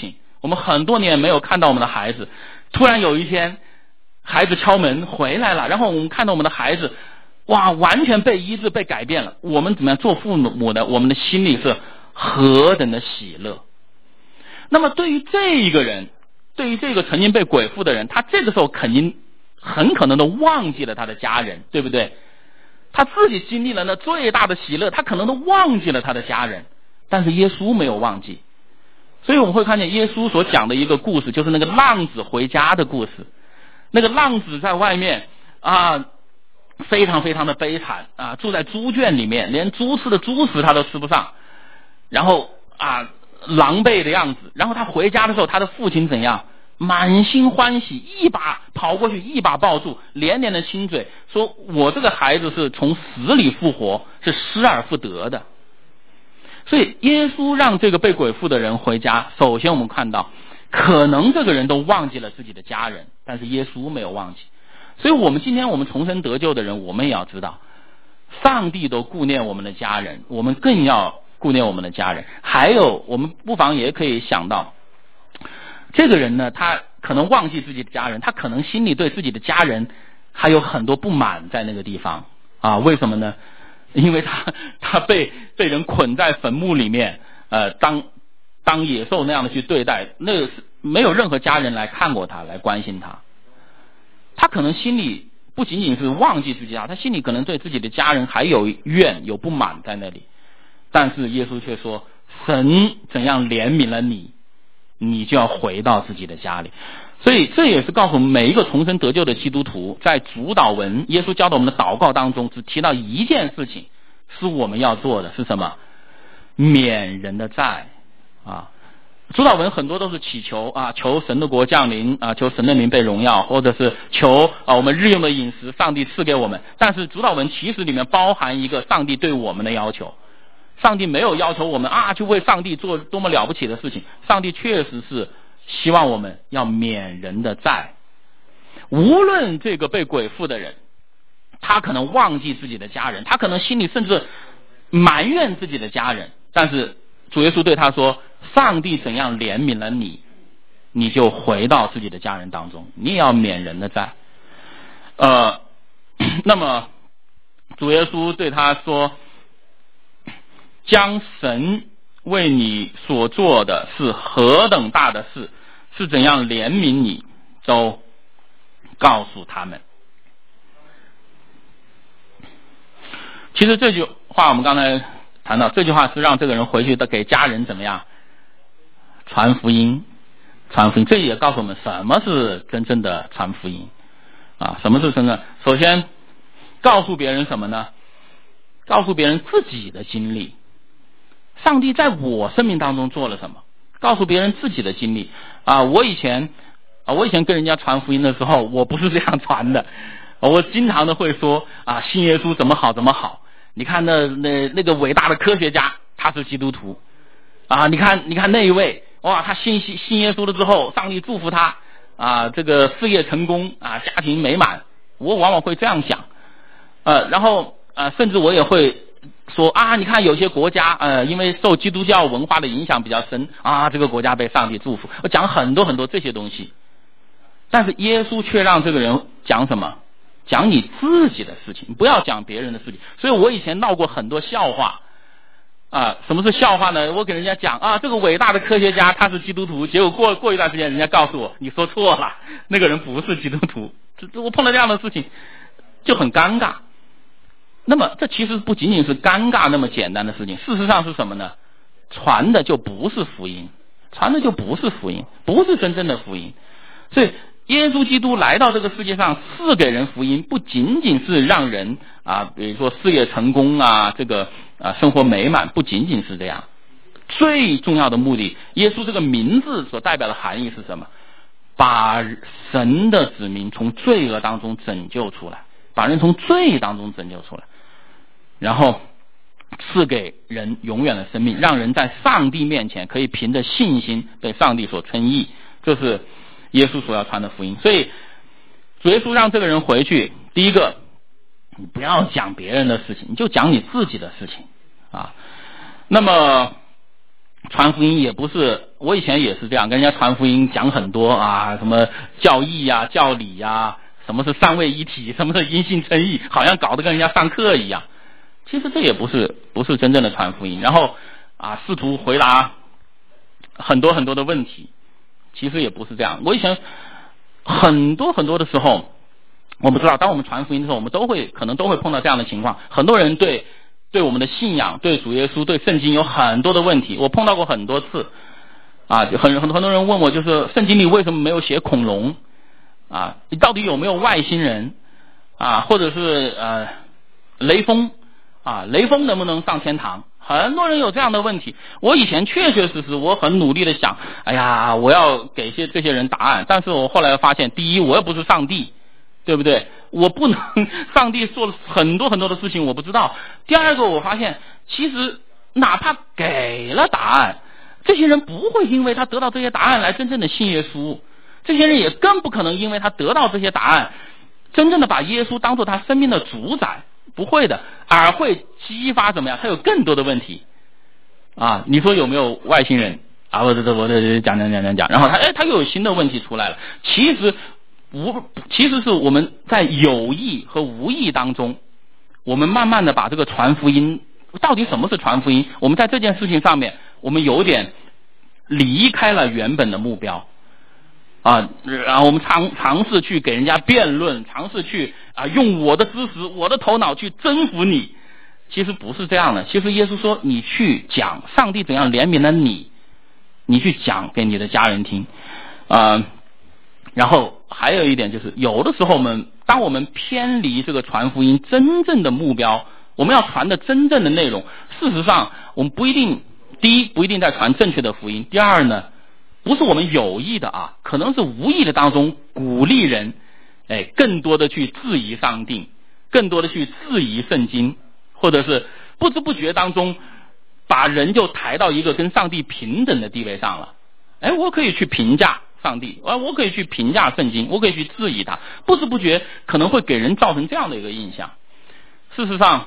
S1: 我们很多年没有看到我们的孩子，突然有一天孩子敲门回来了，然后我们看到我们的孩子哇完全被医治被改变了，我们怎么样做父母的，我们的心里是何等的喜乐。那么对于这一个人，对于这个曾经被鬼附的人，他这个时候肯定很可能都忘记了他的家人，对不对？他自己经历了那最大的喜乐，他可能都忘记了他的家人，但是耶稣没有忘记。所以我们会看见耶稣所讲的一个故事，就是那个浪子回家的故事。那个浪子在外面啊，非常非常的悲惨啊，住在猪圈里面，连猪吃的猪食他都吃不上，然后啊狼狈的样子。然后他回家的时候，他的父亲怎样？满心欢喜，一把跑过去，一把抱住，连连的亲嘴，说我这个孩子是从死里复活，是失而复得的。所以耶稣让这个被鬼附的人回家，首先我们看到可能这个人都忘记了自己的家人，但是耶稣没有忘记。所以我们今天我们重生得救的人，我们也要知道上帝都顾念我们的家人，我们更要顾念我们的家人。还有我们不妨也可以想到，这个人呢，他可能忘记自己的家人，他可能心里对自己的家人还有很多不满在那个地方啊。为什么呢？因为他他被被人捆在坟墓里面，呃，当当野兽那样的去对待，那个是没有任何家人来看过他，来关心他。他可能心里不仅仅是忘记自己家，他心里可能对自己的家人还有怨有不满在那里。但是耶稣却说，神怎样怜悯了你，你就要回到自己的家里。所以这也是告诉我们每一个重生得救的基督徒，在主祷文耶稣教导我们的祷告当中，只提到一件事情是我们要做的，是什么？免人的债啊。主祷文很多都是祈求啊，求神的国降临啊，求神的名被荣耀，或者是求啊我们日用的饮食上帝赐给我们。但是主祷文其实里面包含一个上帝对我们的要求。上帝没有要求我们啊去为上帝做多么了不起的事情，上帝确实是希望我们要免人的债。无论这个被鬼附的人，他可能忘记自己的家人，他可能心里甚至埋怨自己的家人，但是主耶稣对他说，上帝怎样怜悯了你，你就回到自己的家人当中，你也要免人的债。呃，那么主耶稣对他说，将神为你所做的是何等大的事，是怎样怜悯你，都告诉他们。其实这句话我们刚才谈到，这句话是让这个人回去的给家人怎么样传福音，传福音。这也告诉我们什么是真正的传福音啊？什么是真正？首先告诉别人什么呢？告诉别人自己的经历，上帝在我生命当中做了什么？告诉别人自己的经历啊！我以前啊，我以前跟人家传福音的时候，我不是这样传的。我经常的会说啊，信耶稣怎么好怎么好。你看那那那个伟大的科学家，他是基督徒啊！你看你看那一位，哇，他信信信耶稣了之后，上帝祝福他啊，这个事业成功啊，家庭美满。我往往会这样想，呃，然后呃，甚至我也会说啊，你看有些国家呃，因为受基督教文化的影响比较深啊，这个国家被上帝祝福。我讲很多很多这些东西，但是耶稣却让这个人讲什么？讲你自己的事情，不要讲别人的事情。所以我以前闹过很多笑话啊。什么是笑话呢？我给人家讲啊，这个伟大的科学家他是基督徒，结果过过一段时间，人家告诉我你说错了，那个人不是基督徒。这我碰到这样的事情就很尴尬。那么这其实不仅仅是尴尬那么简单的事情，事实上是什么呢？传的就不是福音，传的就不是福音，不是真正的福音。所以耶稣基督来到这个世界上是给人福音，不仅仅是让人啊，比如说事业成功啊，这个啊生活美满，不仅仅是这样。最重要的目的，耶稣这个名字所代表的含义是什么？把神的子民从罪恶当中拯救出来，把人从罪当中拯救出来，然后赐给人永远的生命，让人在上帝面前可以凭着信心被上帝所称义。这是耶稣所要传的福音。所以主耶稣让这个人回去，第一个，你不要讲别人的事情，你就讲你自己的事情啊。那么传福音也不是，我以前也是这样，跟人家传福音讲很多啊，什么教义呀、教理呀，什么是三位一体，什么是因信称义，好像搞得跟人家上课一样。其实这也不是不是真正的传福音。然后啊，试图回答很多很多的问题，其实也不是这样。我以前很多很多的时候，我们知道，当我们传福音的时候，我们都会可能都会碰到这样的情况。很多人对对我们的信仰、对主耶稣、对圣经有很多的问题，我碰到过很多次。啊，很很很多人问我，就是圣经里为什么没有写恐龙？啊，你到底有没有外星人？啊，或者是呃雷锋？啊，雷锋能不能上天堂？很多人有这样的问题。我以前确确实实我很努力的想，哎呀，我要给些这些人答案。但是我后来发现，第一，我又不是上帝，对不对？我不能，上帝做了很多很多的事情我不知道。第二个，我发现其实哪怕给了答案，这些人不会因为他得到这些答案来真正的信耶稣，这些人也更不可能因为他得到这些答案，真正的把耶稣当作他生命的主宰，不会的，而会激发怎么样？他有更多的问题啊！你说有没有外星人啊？我这这我这讲讲讲讲讲，然后他哎，他又有新的问题出来了。其实无，其实是我们在有意和无意当中，我们慢慢的把这个传福音，到底什么是传福音？我们在这件事情上面，我们有点离开了原本的目标。啊，然后我们尝尝试去给人家辩论，尝试去啊用我的知识、我的头脑去征服你，其实不是这样的。其实耶稣说，你去讲上帝怎样怜悯了你，你去讲给你的家人听，啊，然后还有一点就是，有的时候我们当我们偏离这个传福音真正的目标，我们要传的真正的内容，事实上我们不一定，第一不一定在传正确的福音，第二呢，不是我们有意的啊，可能是无意的当中鼓励人，哎，更多的去质疑上帝，更多的去质疑圣经，或者是不知不觉当中把人就抬到一个跟上帝平等的地位上了。哎，我可以去评价上帝，啊，我可以去评价圣经，我可以去质疑它，不知不觉可能会给人造成这样的一个印象。事实上，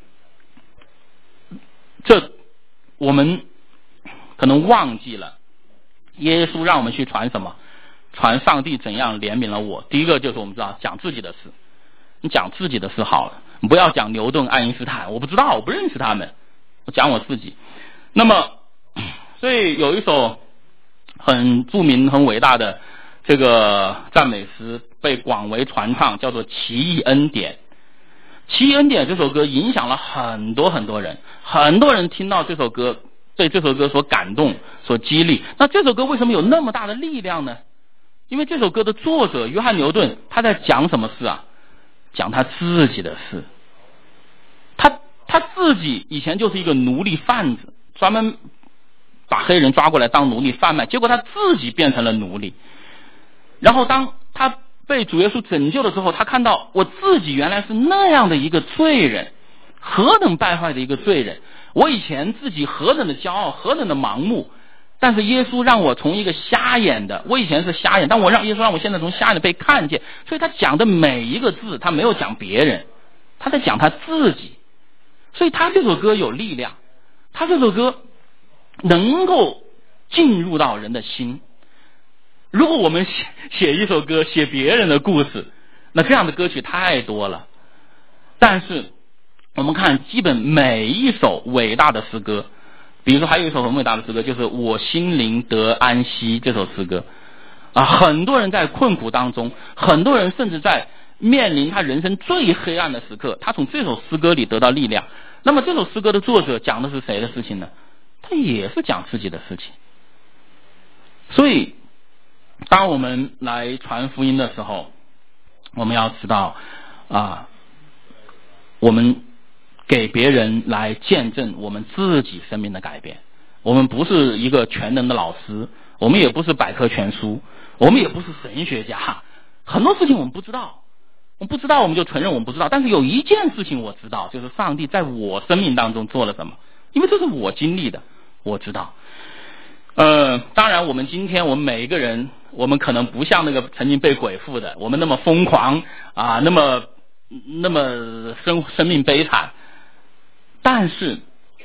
S1: 这我们可能忘记了。耶稣让我们去传什么？传上帝怎样怜悯了我。第一个就是我们知道讲自己的事，你讲自己的事好了，你不要讲牛顿、爱因斯坦，我不知道，我不认识他们，我讲我自己。那么，所以有一首很著名、很伟大的这个赞美诗被广为传唱，叫做《奇异恩典》。《奇异恩典》这首歌影响了很多很多人，很多人听到这首歌，被这首歌所感动、所激励。那这首歌为什么有那么大的力量呢？因为这首歌的作者约翰牛顿，他在讲什么事啊？讲他自己的事。他他自己以前就是一个奴隶贩子，专门把黑人抓过来当奴隶贩卖，结果他自己变成了奴隶。然后当他被主耶稣拯救的时候，他看到我自己原来是那样的一个罪人，何等败坏的一个罪人。我以前自己何等的骄傲，何等的盲目，但是耶稣让我从一个瞎眼的，我以前是瞎眼，但我让耶稣让我现在从瞎眼的被看见。所以他讲的每一个字，他没有讲别人，他在讲他自己。所以他这首歌有力量，他这首歌能够进入到人的心。如果我们写写一首歌，写别人的故事，那这样的歌曲太多了。但是我们看基本每一首伟大的诗歌，比如说还有一首很伟大的诗歌，就是我心灵得安息这首诗歌啊，很多人在困苦当中，很多人甚至在面临他人生最黑暗的时刻，他从这首诗歌里得到力量。那么这首诗歌的作者讲的是谁的事情呢？他也是讲自己的事情。所以当我们来传福音的时候，我们要知道啊，我们给别人来见证我们自己生命的改变。我们不是一个全能的老师，我们也不是百科全书，我们也不是神学家，很多事情我们不知道，我们不知道我们就承认我们不知道。但是有一件事情我知道，就是上帝在我生命当中做了什么，因为这是我经历的，我知道。呃，当然我们今天我们每一个人，我们可能不像那个曾经被鬼附的，我们那么疯狂啊，那么那么生生命悲惨。但是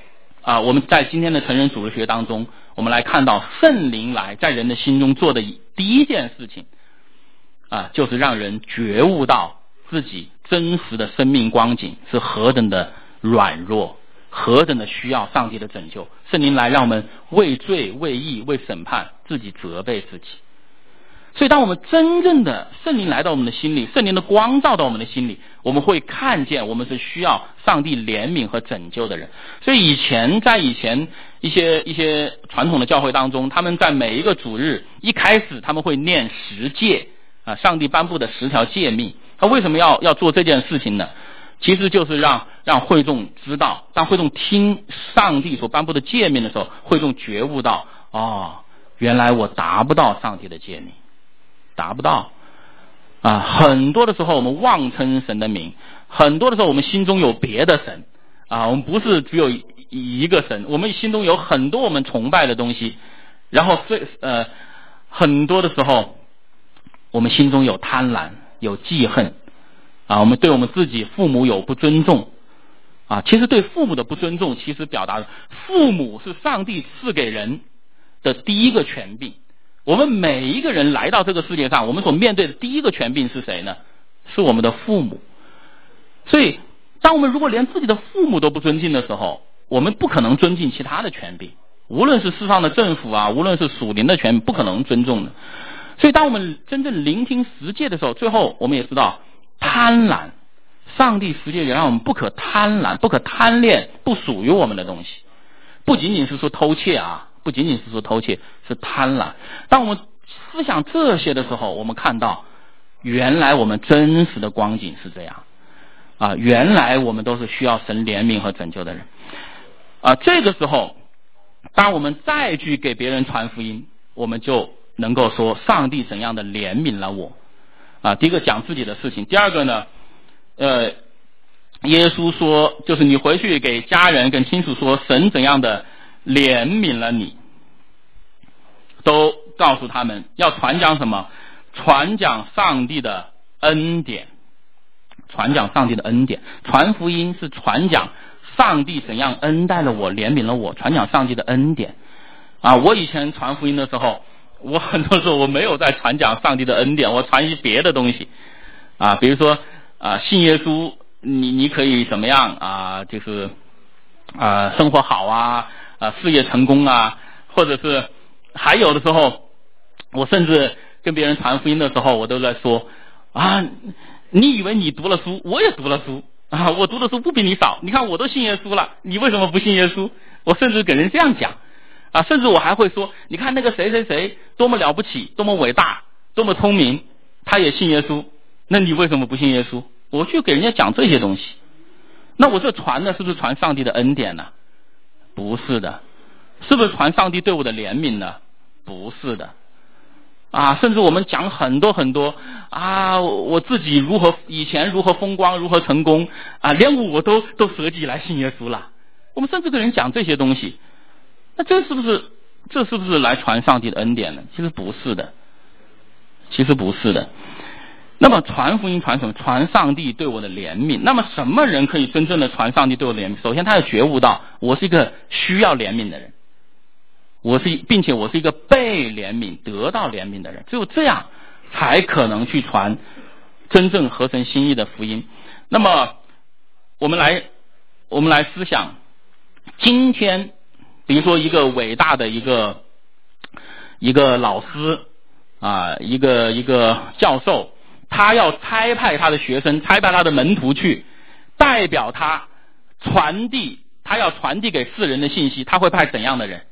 S1: 啊，我们在今天的成人主日学当中，我们来看到圣灵来在人的心中做的第一件事情啊，就是让人觉悟到自己真实的生命光景是何等的软弱，何等的需要上帝的拯救。圣灵来让我们为罪、为义、为审判自己责备自己。所以当我们真正的圣灵来到我们的心里，圣灵的光照到我们的心里，我们会看见我们是需要上帝怜悯和拯救的人。所以以前在以前一些一些传统的教会当中，他们在每一个主日一开始他们会念十诫啊，上帝颁布的十条诫命。他为什么要要做这件事情呢？其实就是让让会众知道，当会众听上帝所颁布的诫命的时候，会众觉悟到，哦，原来我达不到上帝的诫命，达不到啊！很多的时候我们妄称神的名，很多的时候我们心中有别的神啊，我们不是只有一个神，我们心中有很多我们崇拜的东西，然后呃很多的时候我们心中有贪婪，有记恨啊，我们对我们自己父母有不尊重啊。其实对父母的不尊重，其实表达了父母是上帝赐给人的第一个权柄。我们每一个人来到这个世界上，我们所面对的第一个权柄是谁呢？是我们的父母。所以当我们如果连自己的父母都不尊敬的时候，我们不可能尊敬其他的权柄，无论是世上的政府啊，无论是属灵的权柄，不可能尊重的。所以当我们真正聆听十诫的时候，最后我们也知道贪婪，上帝十诫也让我们不可贪婪，不可贪恋不属于我们的东西。不仅仅是说偷窃啊，不仅仅是说偷窃，是贪婪。当我们思想这些的时候，我们看到原来我们真实的光景是这样啊，原来我们都是需要神怜悯和拯救的人啊。这个时候当我们再去给别人传福音，我们就能够说上帝怎样的怜悯了我啊。第一个讲自己的事情，第二个呢呃耶稣说，就是你回去给家人跟亲属说神怎样的怜悯了你，都告诉他们要传讲什么？传讲上帝的恩典，传讲上帝的恩典。传福音是传讲上帝怎样恩待了我，怜悯了我，传讲上帝的恩典啊。我以前传福音的时候，我很多时候我没有在传讲上帝的恩典，我传一些别的东西啊，比如说啊，信耶稣你你可以怎么样啊，就是啊生活好啊，啊事业成功啊，或者是还有的时候我甚至跟别人传福音的时候，我都在说啊，你以为你读了书，我也读了书啊，我读的书不比你少，你看我都信耶稣了，你为什么不信耶稣？我甚至给人这样讲啊，甚至我还会说，你看那个谁谁谁多么了不起，多么伟大，多么聪明，他也信耶稣，那你为什么不信耶稣？我去给人家讲这些东西，那我这传的是不是传上帝的恩典呢？不是的。是不是传上帝对我的怜悯呢？不是的啊。甚至我们讲很多很多啊，我自己如何以前如何风光，如何成功啊，连我都都舍己来信耶稣了。我们甚至跟人讲这些东西，那这是不是这是不是来传上帝的恩典呢？其实不是的，其实不是的。那么传福音传什么？传上帝对我的怜悯。那么什么人可以真正的传上帝对我的怜悯？首先他要觉悟到我是一个需要怜悯的人，我是并且我是一个被怜悯得到怜悯的人，只有这样才可能去传真正合神心意的福音。那么我们来我们来思想，今天比如说一个伟大的一个一个老师啊，一个一个教授，他要差派他的学生，差派他的门徒去代表他传递他要传递给世人的信息，他会派怎样的人？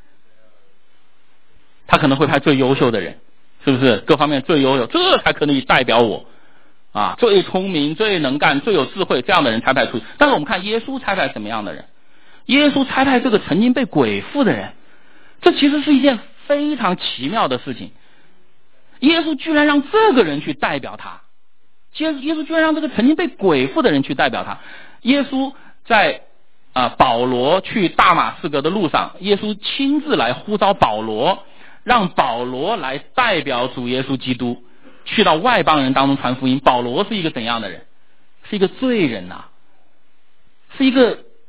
S1: 他可能会派最优秀的人，是不是？各方面最优秀，这才可能代表我啊，最聪明、最能干、最有智慧这样的人差派出去。但是我们看耶稣差派什么样的人？耶稣差派这个曾经被鬼附的人，这其实是一件非常奇妙的事情。耶稣居然让这个人去代表他，耶耶稣居然让这个曾经被鬼附的人去代表他。耶稣在啊保罗去大马士革的路上，耶稣亲自来呼召保罗，让保罗来代表主耶稣基督去到外邦人当中传福音。保罗是一个怎样的人？是一个罪人呐、啊，是一个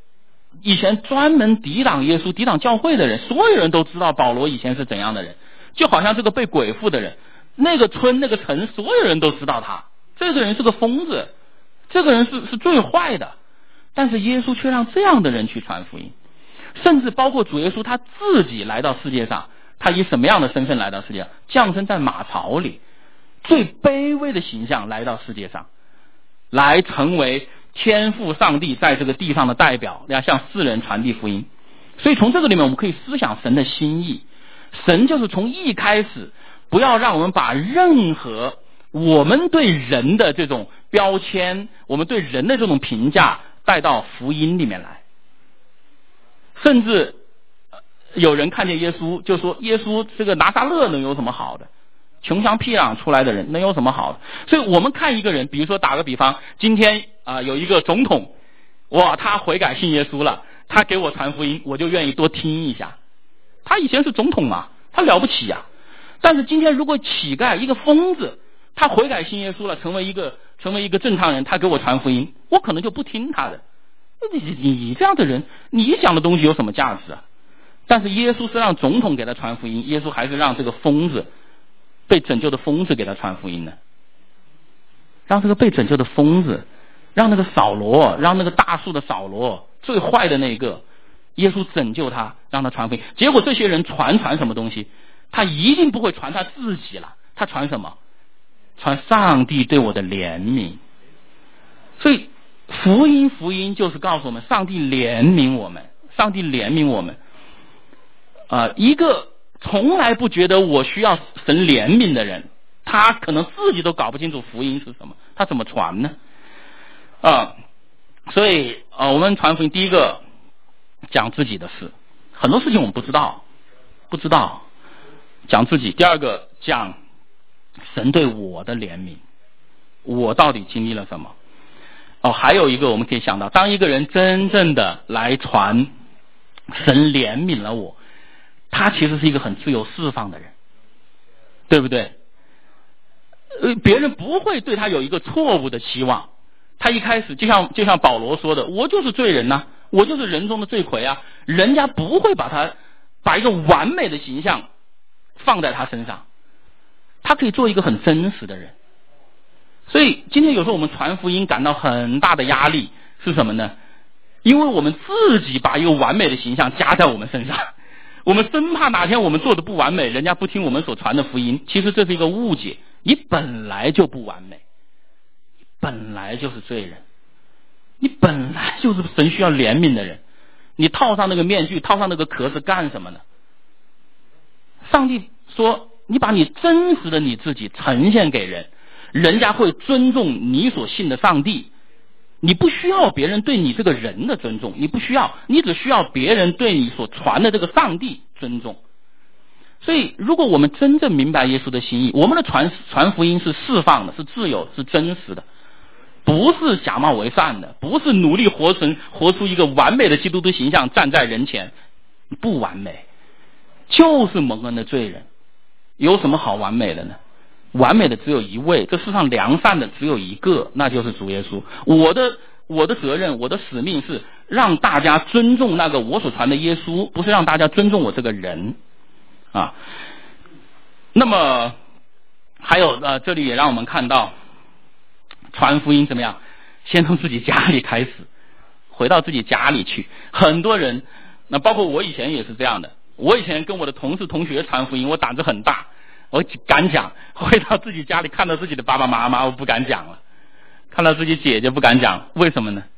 S1: 以前专门抵挡耶稣、抵挡教会的人，所有人都知道保罗以前是怎样的人，就好像这个被鬼附的人，那个村、那个城，所有人都知道他，这个人是个疯子，这个人是是最坏的。但是耶稣却让这样的人去传福音，甚至包括主耶稣他自己来到世界上，他以什么样的身份来到世界上？降生在马槽里，最卑微的形象来到世界上，来成为天父上帝在这个地上的代表，要向世人传递福音。所以从这个里面我们可以思想神的心意，神就是从一开始不要让我们把任何我们对人的这种标签，我们对人的这种评价带到福音里面来。甚至有人看见耶稣就说，耶稣这个拿撒勒能有什么好的？穷乡僻壤出来的人能有什么好的？所以我们看一个人，比如说打个比方，今天啊、呃、有一个总统，哇，他悔改信耶稣了，他给我传福音，我就愿意多听一下。他以前是总统嘛，他了不起呀、啊。但是今天如果乞丐一个疯子，他悔改信耶稣了，成为一个成为一个正常人，他给我传福音，我可能就不听他的。你你你这样的人，你讲的东西有什么价值啊？但是耶稣是让总统给他传福音，耶稣还是让这个疯子，被拯救的疯子给他传福音呢？让这个被拯救的疯子，让那个扫罗，让那个大树的扫罗，最坏的那个，耶稣拯救他，让他传福音。结果这些人传传什么东西？他一定不会传他自己了，他传什么？传上帝对我的怜悯。所以福音福音就是告诉我们，上帝怜悯我们，上帝怜悯我们。呃，一个从来不觉得我需要神怜悯的人，他可能自己都搞不清楚福音是什么，他怎么传呢？啊、呃，所以呃，我们传福音，第一个讲自己的事，很多事情我们不知道，不知道讲自己。第二个讲神对我的怜悯，我到底经历了什么？哦，还有一个我们可以想到，当一个人真正的来传神怜悯了我，他其实是一个很自由释放的人，对不对？呃，别人不会对他有一个错误的期望。他一开始就像就像保罗说的，我就是罪人呐、啊，我就是人中的罪魁啊，人家不会把他把一个完美的形象放在他身上，他可以做一个很真实的人。所以今天有时候我们传福音感到很大的压力是什么呢？因为我们自己把一个完美的形象加在我们身上，我们生怕哪天我们做的不完美，人家不听我们所传的福音。其实这是一个误解，你本来就不完美，你本来就是罪人，你本来就是神需要怜悯的人，你套上那个面具，套上那个壳是干什么呢？上帝说，你把你真实的你自己呈现给人，人家会尊重你所信的上帝。你不需要别人对你这个人的尊重，你不需要，你只需要别人对你所传的这个上帝尊重。所以如果我们真正明白耶稣的心意，我们的传传福音是释放的，是自由，是真实的，不是假冒为善的，不是努力活成活出一个完美的基督徒形象站在人前，不完美，就是蒙恩的罪人，有什么好完美的呢？完美的只有一位，这世上良善的只有一个，那就是主耶稣。我的我的责任，我的使命是让大家尊重那个我所传的耶稣，不是让大家尊重我这个人啊。那么还有呃，这里也让我们看到传福音怎么样，先从自己家里开始，回到自己家里去。很多人，那包括我以前也是这样的，我以前跟我的同事同学传福音，我胆子很大，我敢讲，回到自己家里看到自己的爸爸妈妈，我不敢讲了，看到自己姐姐不敢讲，为什么呢？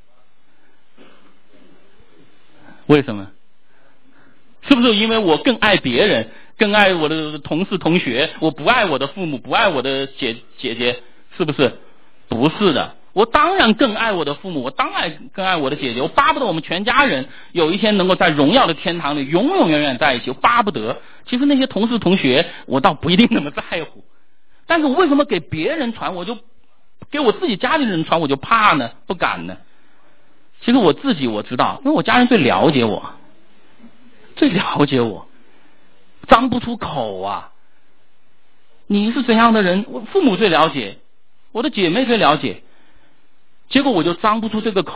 S1: 为什么？是不是因为我更爱别人，更爱我的同事同学，我不爱我的父母，不爱我的姐姐姐，是不是？不是的，我当然更爱我的父母，我当然更爱我的姐姐，我巴不得我们全家人有一天能够在荣耀的天堂里永永远远在一起，我巴不得。其实那些同事同学我倒不一定那么在乎，但是我为什么给别人传，我就给我自己家里人传我就怕呢，不敢呢？其实我自己我知道，因为我家人最了解我，最了解我，张不出口啊。你是怎样的人，我父母最了解，我的姐妹最了解，结果我就张不出这个口。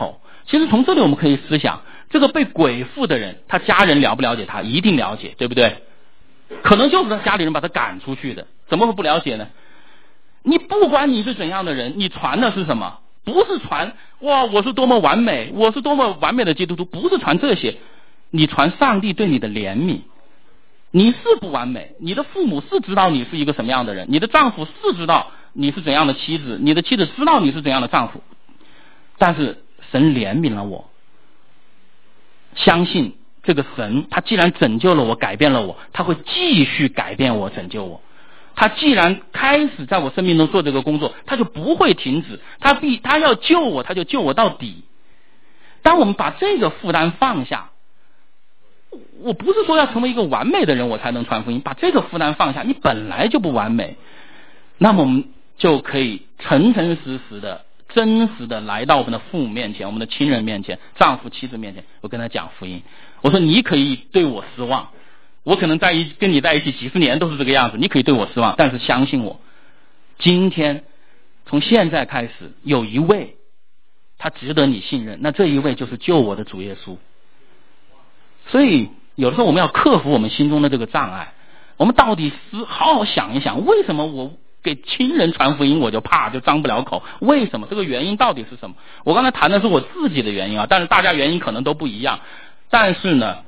S1: 其实从这里我们可以思想，这个被鬼附的人，他家人了不了解他？一定了解，对不对？可能就是他家里人把他赶出去的，怎么会不了解呢？你不管你是怎样的人，你传的是什么？不是传哇我是多么完美，我是多么完美的基督徒，不是传这些，你传上帝对你的怜悯。你是不完美，你的父母是知道你是一个什么样的人，你的丈夫是知道你是怎样的妻子，你的妻子知道你是怎样的丈夫，但是神怜悯了我，相信这个神他既然拯救了我，改变了我，他会继续改变我，拯救我。他既然开始在我生命中做这个工作，他就不会停止，他必他要救我，他就救我到底。当我们把这个负担放下，我不是说要成为一个完美的人我才能传福音，把这个负担放下，你本来就不完美，那么我们就可以诚诚实实的真实的来到我们的父母面前，我们的亲人面前，丈夫妻子面前，我跟他讲福音。我说你可以对我失望，我可能在一跟你在一起几十年都是这个样子，你可以对我失望，但是相信我，今天从现在开始有一位他值得你信任，那这一位就是救我的主耶稣。所以有的时候我们要克服我们心中的这个障碍，我们到底是好好想一想，为什么我给亲人传福音我就怕就张不了口，为什么？这个原因到底是什么？我刚才谈的是我自己的原因啊，但是大家原因可能都不一样。但是呢，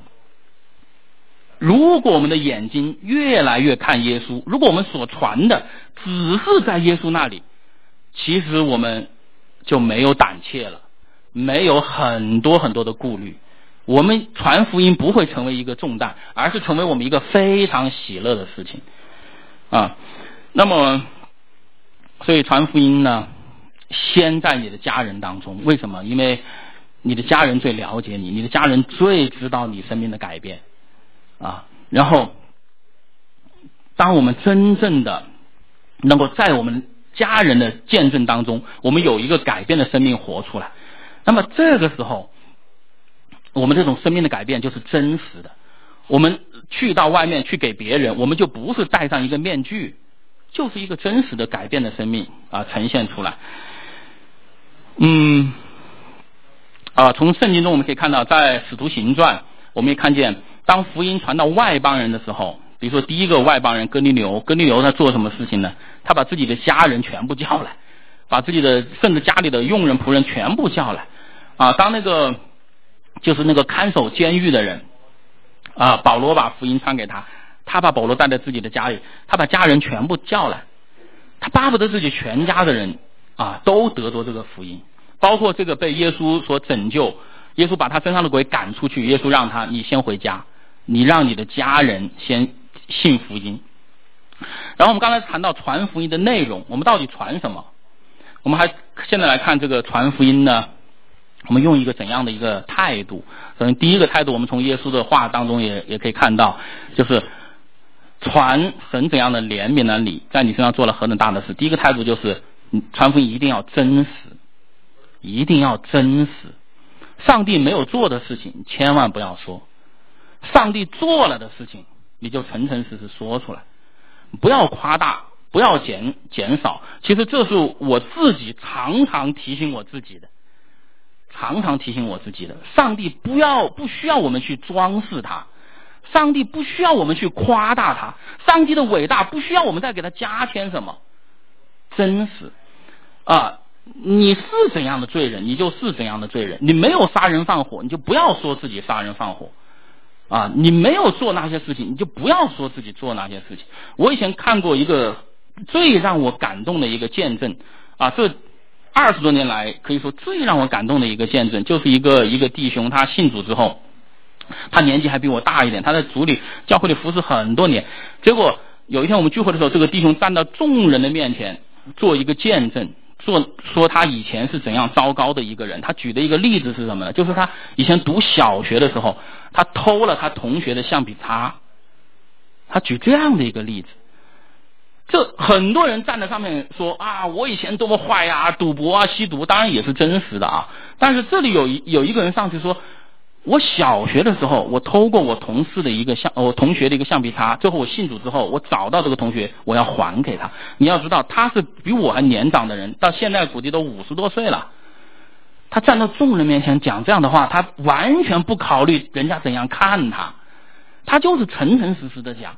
S1: 如果我们的眼睛越来越看耶稣，如果我们所传的只是在耶稣那里，其实我们就没有胆怯了，没有很多很多的顾虑，我们传福音不会成为一个重担，而是成为我们一个非常喜乐的事情啊。那么所以传福音呢，先在你的家人当中。为什么？因为你的家人最了解你，你的家人最知道你生命的改变啊。然后当我们真正的能够在我们家人的见证当中，我们有一个改变的生命活出来，那么这个时候我们这种生命的改变就是真实的。我们去到外面去给别人，我们就不是戴上一个面具，就是一个真实的改变的生命啊呈现出来。嗯啊，从圣经中我们可以看到，在使徒行传我们也看见，当福音传到外邦人的时候，比如说第一个外邦人哥尼流，哥尼流他做什么事情呢？他把自己的家人全部叫来，把自己的甚至家里的佣人仆人全部叫来啊。当那个就是那个看守监狱的人啊，保罗把福音传给他，他把保罗带在自己的家里，他把家人全部叫来，他巴不得自己全家的人啊都得着这个福音，包括这个被耶稣所拯救，耶稣把他身上的鬼赶出去，耶稣让他你先回家，你让你的家人先信福音。然后我们刚才谈到传福音的内容，我们到底传什么？我们还现在来看这个传福音呢，我们用一个怎样的一个态度？首先第一个态度，我们从耶稣的话当中也也可以看到，就是传神怎样的怜悯的你在你身上做了何等大的事。第一个态度就是传福音一定要真实，一定要真实。上帝没有做的事情千万不要说，上帝做了的事情你就诚诚实实说出来，不要夸大，不要减减少。其实这是我自己常常提醒我自己的，常常提醒我自己的。上帝不要不需要我们去装饰他，上帝不需要我们去夸大他，上帝的伟大不需要我们再给他加添什么，真实啊。你是怎样的罪人，你就是怎样的罪人。你没有杀人放火，你就不要说自己杀人放火啊！你没有做那些事情，你就不要说自己做那些事情。我以前看过一个最让我感动的一个见证啊，这二十多年来可以说最让我感动的一个见证，就是一个一个弟兄，他信主之后，他年纪还比我大一点，他在主里教会里服侍很多年。结果有一天我们聚会的时候，这个弟兄站到众人的面前做一个见证，做说他以前是怎样糟糕的一个人。他举的一个例子是什么呢？就是他以前读小学的时候，他偷了他同学的橡皮擦。他举这样的一个例子，这很多人站在上面说啊，我以前多么坏啊，赌博啊，吸毒，当然也是真实的啊。但是这里有一有一个人上去说，我小学的时候我偷过我同事的一个橡我同学的一个橡皮擦，最后我信主之后，我找到这个同学，我要还给他。你要知道他是比我还年长的人，到现在估计都五十多岁了，他他站到众人面前讲这样的话，他完全不考虑人家怎样看他，他就是诚诚实实的讲。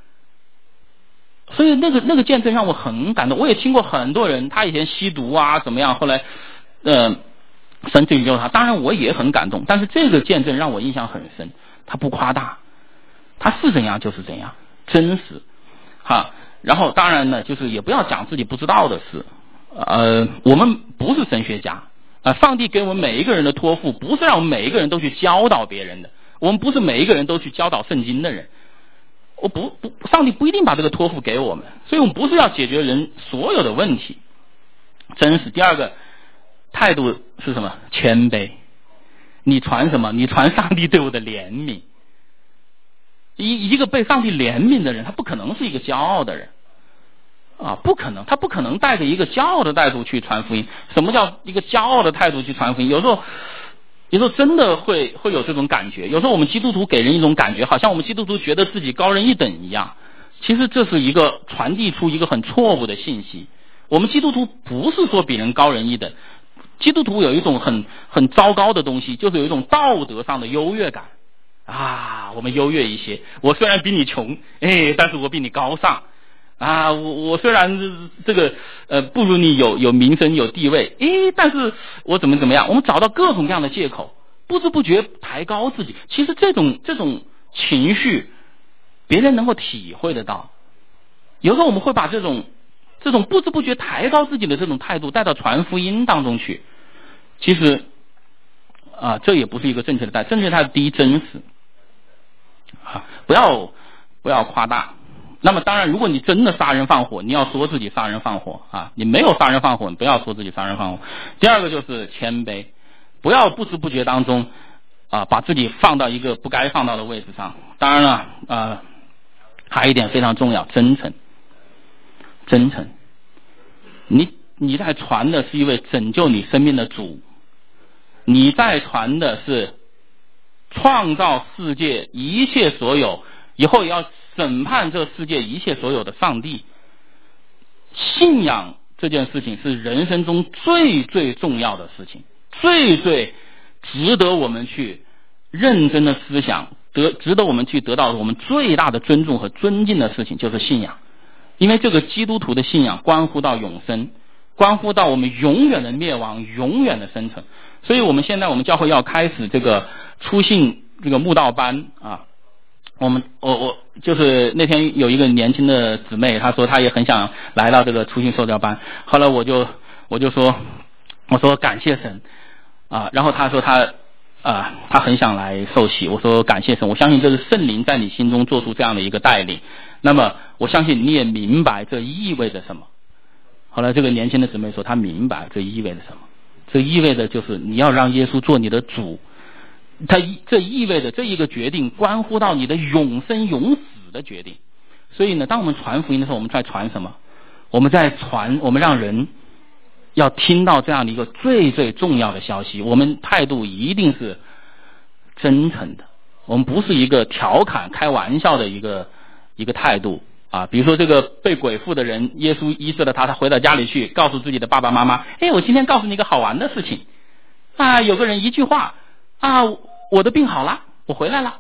S1: 所以那个那个见证让我很感动。我也听过很多人，他以前吸毒啊怎么样，后来呃神拯救他，当然我也很感动，但是这个见证让我印象很深。他不夸大，他是怎样就是怎样，真实哈。然后当然呢，就是也不要讲自己不知道的事。呃，我们不是神学家啊、呃，上帝给我们每一个人的托付，不是让我们每一个人都去教导别人的，我们不是每一个人都去教导圣经的人。我不不，上帝不一定把这个托付给我们，所以我们不是要解决人所有的问题。真实。第二个态度是什么？谦卑。你传什么？你传上帝对我的怜悯。一一个被上帝怜悯的人，他不可能是一个骄傲的人啊，不可能，他不可能带着一个骄傲的态度去传福音。什么叫一个骄傲的态度去传福音？有时候，有时候真的会会有这种感觉。有时候我们基督徒给人一种感觉，好像我们基督徒觉得自己高人一等一样。其实这是一个传递出一个很错误的信息。我们基督徒不是说比人高人一等。基督徒有一种很很糟糕的东西，就是有一种道德上的优越感啊，我们优越一些。我虽然比你穷，哎，但是我比你高尚啊。我我虽然这个呃不如你有有名声有地位，哎，但是我怎么怎么样？我们找到各种各样的借口，不知不觉抬高自己。其实这种这种情绪，别人能够体会得到。有时候我们会把这种这种不知不觉抬高自己的这种态度带到传福音当中去。其实啊，这也不是一个正确的态度。正确的态度第一，真实啊，不要不要夸大。那么当然，如果你真的杀人放火，你要说自己杀人放火啊；你没有杀人放火，你不要说自己杀人放火。第二个就是谦卑，不要不知不觉当中啊把自己放到一个不该放到的位置上。当然了，啊，还有一点非常重要，真诚。真诚，你你在传的是一位拯救你生命的主，你在传的是创造世界一切所有，以后也要审判这世界一切所有的上帝。信仰这件事情是人生中最最重要的事情，最最值得我们去认真的思想，得值得我们去得到我们最大的尊重和尊敬的事情，就是信仰。因为这个基督徒的信仰关乎到永生，关乎到我们永远的灭亡，永远的生存。所以我们现在我们教会要开始这个初信这个慕道班啊。我们我我就是那天有一个年轻的姊妹，她说她也很想来到这个初信受教班。后来我就我就说我说感谢神啊，然后她说她啊她很想来受洗。我说感谢神，我相信这是圣灵在你心中做出这样的一个带领。那么我相信你也明白这意味着什么。后来这个年轻的姊妹说她明白这意味着什么，这意味着就是你要让耶稣做你的主。它这意味着这一个决定关乎到你的永生永死的决定。所以呢，当我们传福音的时候，我们在传什么？我们在传，我们让人要听到这样的一个最最重要的消息。我们态度一定是真诚的，我们不是一个调侃开玩笑的一个一个态度啊。比如说这个被鬼附的人，耶稣医治了他，他回到家里去告诉自己的爸爸妈妈，哎，我今天告诉你一个好玩的事情啊，有个人一句话啊，我的病好了，我回来了。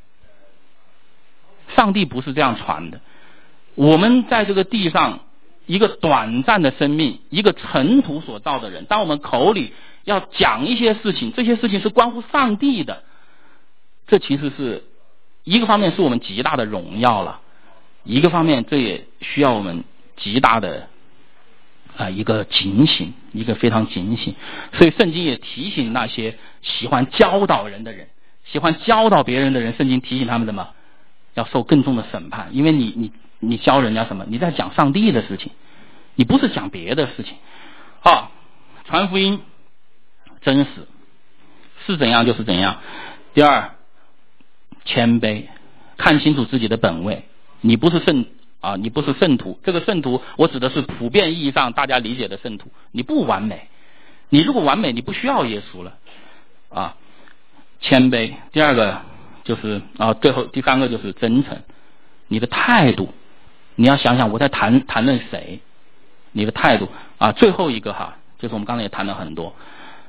S1: 上帝不是这样传的。我们在这个地上一个短暂的生命，一个尘土所造的人，当我们口里要讲一些事情，这些事情是关乎上帝的，这其实是一个方面是我们极大的荣耀了，一个方面这也需要我们极大的啊、呃、一个警醒，一个非常警醒。所以圣经也提醒那些喜欢教导人的人，喜欢教导别人的人，圣经提醒他们什么？要受更重的审判。因为你你你教人家什么？你在讲上帝的事情，你不是讲别的事情。好，传福音真实是怎样就是怎样。第二，谦卑，看清楚自己的本位。你不是圣啊，你不是圣徒。这个圣徒，我指的是普遍意义上大家理解的圣徒。你不完美，你如果完美，你不需要耶稣了啊。谦卑。第二个就是啊，最后第三个就是真诚。你的态度，你要想想我在谈谈论谁，你的态度啊。最后一个哈，就是我们刚才也谈了很多，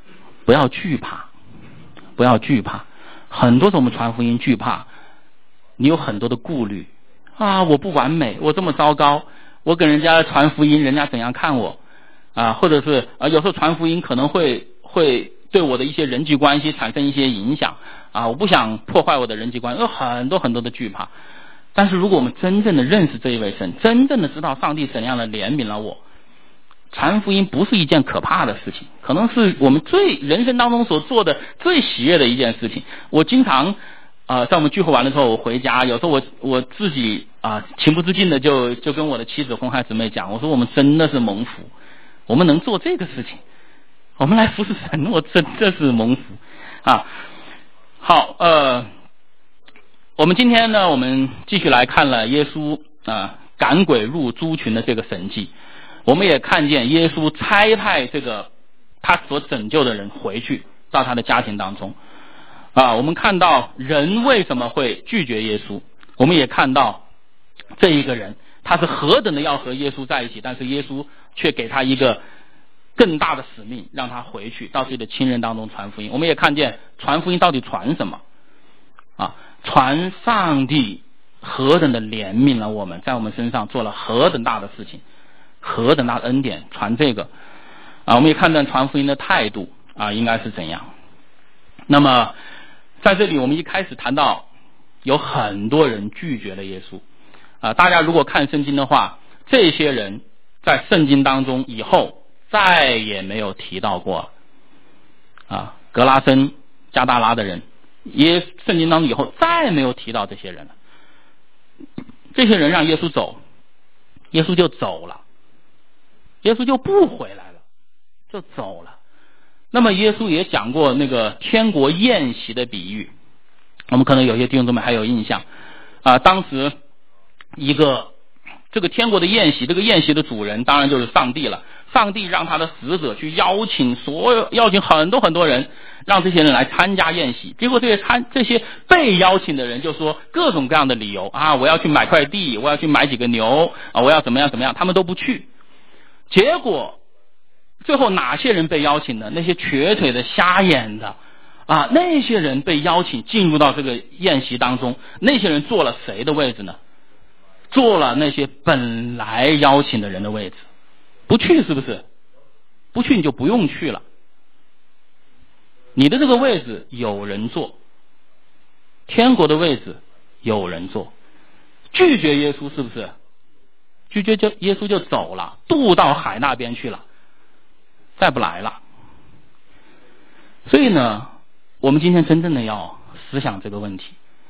S1: 不要惧怕，不要惧怕。很多时候我们传福音惧怕，你有很多的顾虑啊，我不完美，我这么糟糕，我给人家传福音，人家怎样看我啊？或者是啊，有时候传福音可能会会对我的一些人际关系产生一些影响啊，我不想破坏我的人际关系，有很多很多的惧怕。但是如果我们真正的认识这一位神，真正的知道上帝怎样的怜悯了我，传福音不是一件可怕的事情，可能是我们最人生当中所做的最喜悦的一件事情。我经常呃，在我们聚会完的时候，我回家，有时候我我自己啊、呃、情不自禁的就就跟我的妻子红孩姊妹讲，我说我们真的是蒙福，我们能做这个事情，我们来服侍神，我真的是蒙福啊。好，呃，我们今天呢，我们继续来看了耶稣啊、呃、赶鬼入猪群的这个神迹。我们也看见耶稣差派这个他所拯救的人回去到他的家庭当中啊，我们看到人为什么会拒绝耶稣，我们也看到这一个人他是何等的要和耶稣在一起，但是耶稣却给他一个更大的使命，让他回去到自己的亲人当中传福音。我们也看见传福音到底传什么啊？传上帝何等的怜悯了我们，在我们身上做了何等大的事情，何等大的恩典，传这个啊，我们也看到传福音的态度啊，应该是怎样。那么在这里我们一开始谈到有很多人拒绝了耶稣啊，大家如果看圣经的话，这些人在圣经当中以后再也没有提到过啊，格拉森加大拉的人，耶圣经当中以后再没有提到这些人了。这些人让耶稣走，耶稣就走了，耶稣就不回来了，就走了。那么耶稣也讲过那个天国宴席的比喻，我们可能有些弟兄姊妹还有印象啊。当时一个这个天国的宴席，这个宴席的主人当然就是上帝了。上帝让他的使者去邀请所有邀请很多很多人，让这些人来参加宴席。结果这些参这些被邀请的人就说各种各样的理由啊，我要去买块地，我要去买几个牛啊，我要怎么样怎么样，他们都不去。结果最后哪些人被邀请的？那些瘸腿的、瞎眼的啊，那些人被邀请进入到这个宴席当中，那些人坐了谁的位置呢？坐了那些本来邀请的人的位置。不去是不是？不去你就不用去了，你的这个位置有人坐，天国的位置有人坐。拒绝耶稣是不是？拒绝就耶稣就走了，渡到海那边去了，再不来了。所以呢，我们今天真正的要思想这个问题。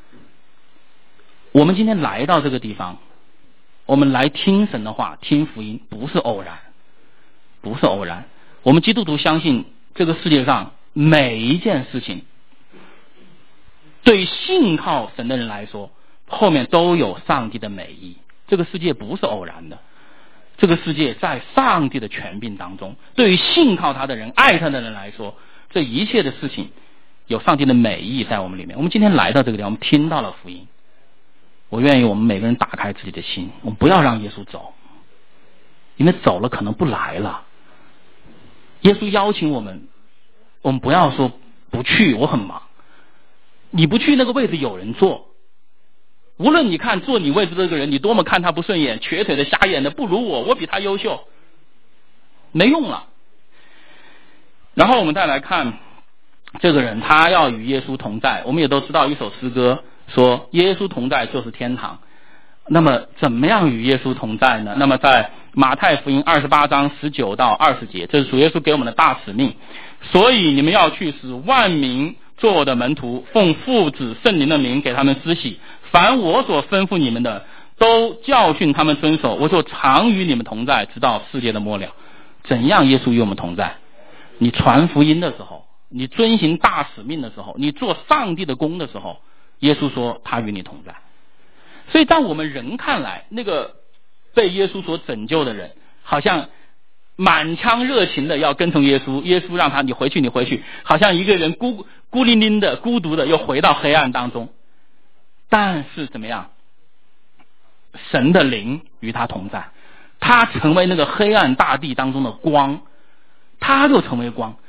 S1: 我们今天来到这个地方，我们来听神的话，听福音，不是偶然，不是偶然。我们基督徒相信这个世界上每一件事情，对信靠神的人来说，后面都有上帝的美意。这个世界不是偶然的，这个世界在上帝的权柄当中，对于信靠他的人、爱他的人来说，这一切的事情有上帝的美意在我们里面。我们今天来到这个地方，我们听到了福音，我愿意我们每个人打开自己的心，我们不要让耶稣走，因为走了可能不来了。耶稣邀请我们，我们不要说不去，我很忙。你不去那个位置有人坐，无论你看坐你位置的这个人，你多么看他不顺眼，瘸腿的、瞎眼的，不如我，我比他优秀，没用了。然后我们再来看这个人，他要与耶稣同在。我们也都知道一首诗歌说耶稣同在就是天堂。那么怎么样与耶稣同在呢？那么在马太福音二十八章十九到二十节，这是主耶稣给我们的大使命。所以你们要去，使万民做我的门徒，奉父子圣灵的名给他们施洗，凡我所吩咐你们的，都教训他们遵守，我就常与你们同在，直到世界的末了。怎样耶稣与我们同在？你传福音的时候，你遵行大使命的时候，你做上帝的工的时候，耶稣说他与你同在。所以在我们人看来，那个被耶稣所拯救的人好像满腔热情的要跟从耶稣，耶稣让他你回去你回去，好像一个人孤孤零零的孤独的又回到黑暗当中。但是怎么样，神的灵与他同在，他成为那个黑暗大地当中的光，他就成为光。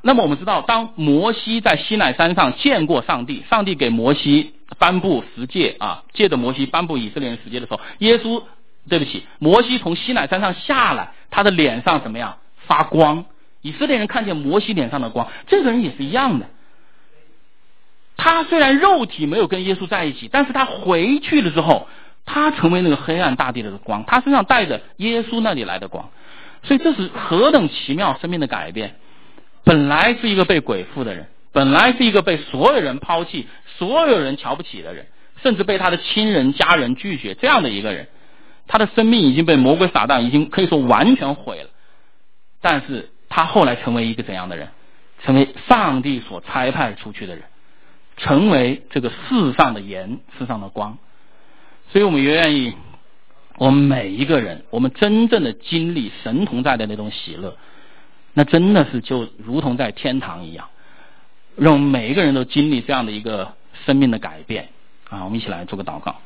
S1: 那么我们知道，当摩西在西乃山上见过上帝，上帝给摩西颁布十诫啊，借着摩西颁布以色列人十诫的时候，耶稣对不起，摩西从西乃山上下来，他的脸上怎么样？发光。以色列人看见摩西脸上的光，这个人也是一样的。他虽然肉体没有跟耶稣在一起，但是他回去了之后，他成为那个黑暗大地的光，他身上带着耶稣那里来的光。所以这是何等奇妙生命的改变。本来是一个被鬼附的人，本来是一个被所有人抛弃，所有人瞧不起的人，甚至被他的亲人家人拒绝，这样的一个人，他的生命已经被魔鬼撒旦已经可以说完全毁了。但是他后来成为一个怎样的人？成为上帝所差派出去的人，成为这个世上的盐，世上的光。所以我们也愿意，我们每一个人，我们真正的经历神同在的那种喜乐，那真的是就如同在天堂一样，让我们每一个人都经历这样的一个生命的改变啊！我们一起来做个祷告。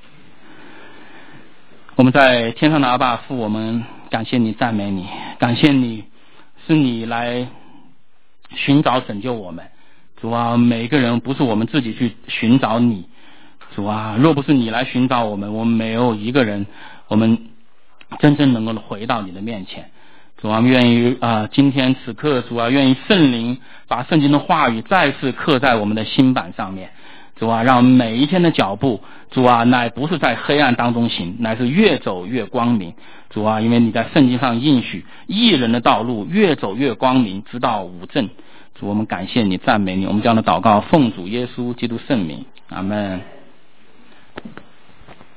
S1: 我们在天上的阿爸父，我们感谢你，赞美你，感谢你是你来寻找拯救我们。主啊，每一个人不是我们自己去寻找你，主啊，若不是你来寻找我们，我们没有一个人我们真正能够回到你的面前。主啊，愿意啊、呃，今天此刻，主啊，愿意圣灵把圣经的话语再次刻在我们的心板上面。主啊，让每一天的脚步，主啊，乃不是在黑暗当中行，乃是越走越光明。主啊，因为你在圣经上应许，义人的道路越走越光明，直到五正。主，我们感谢你，赞美你，我们这样的祷告，奉主耶稣基督圣名，阿们。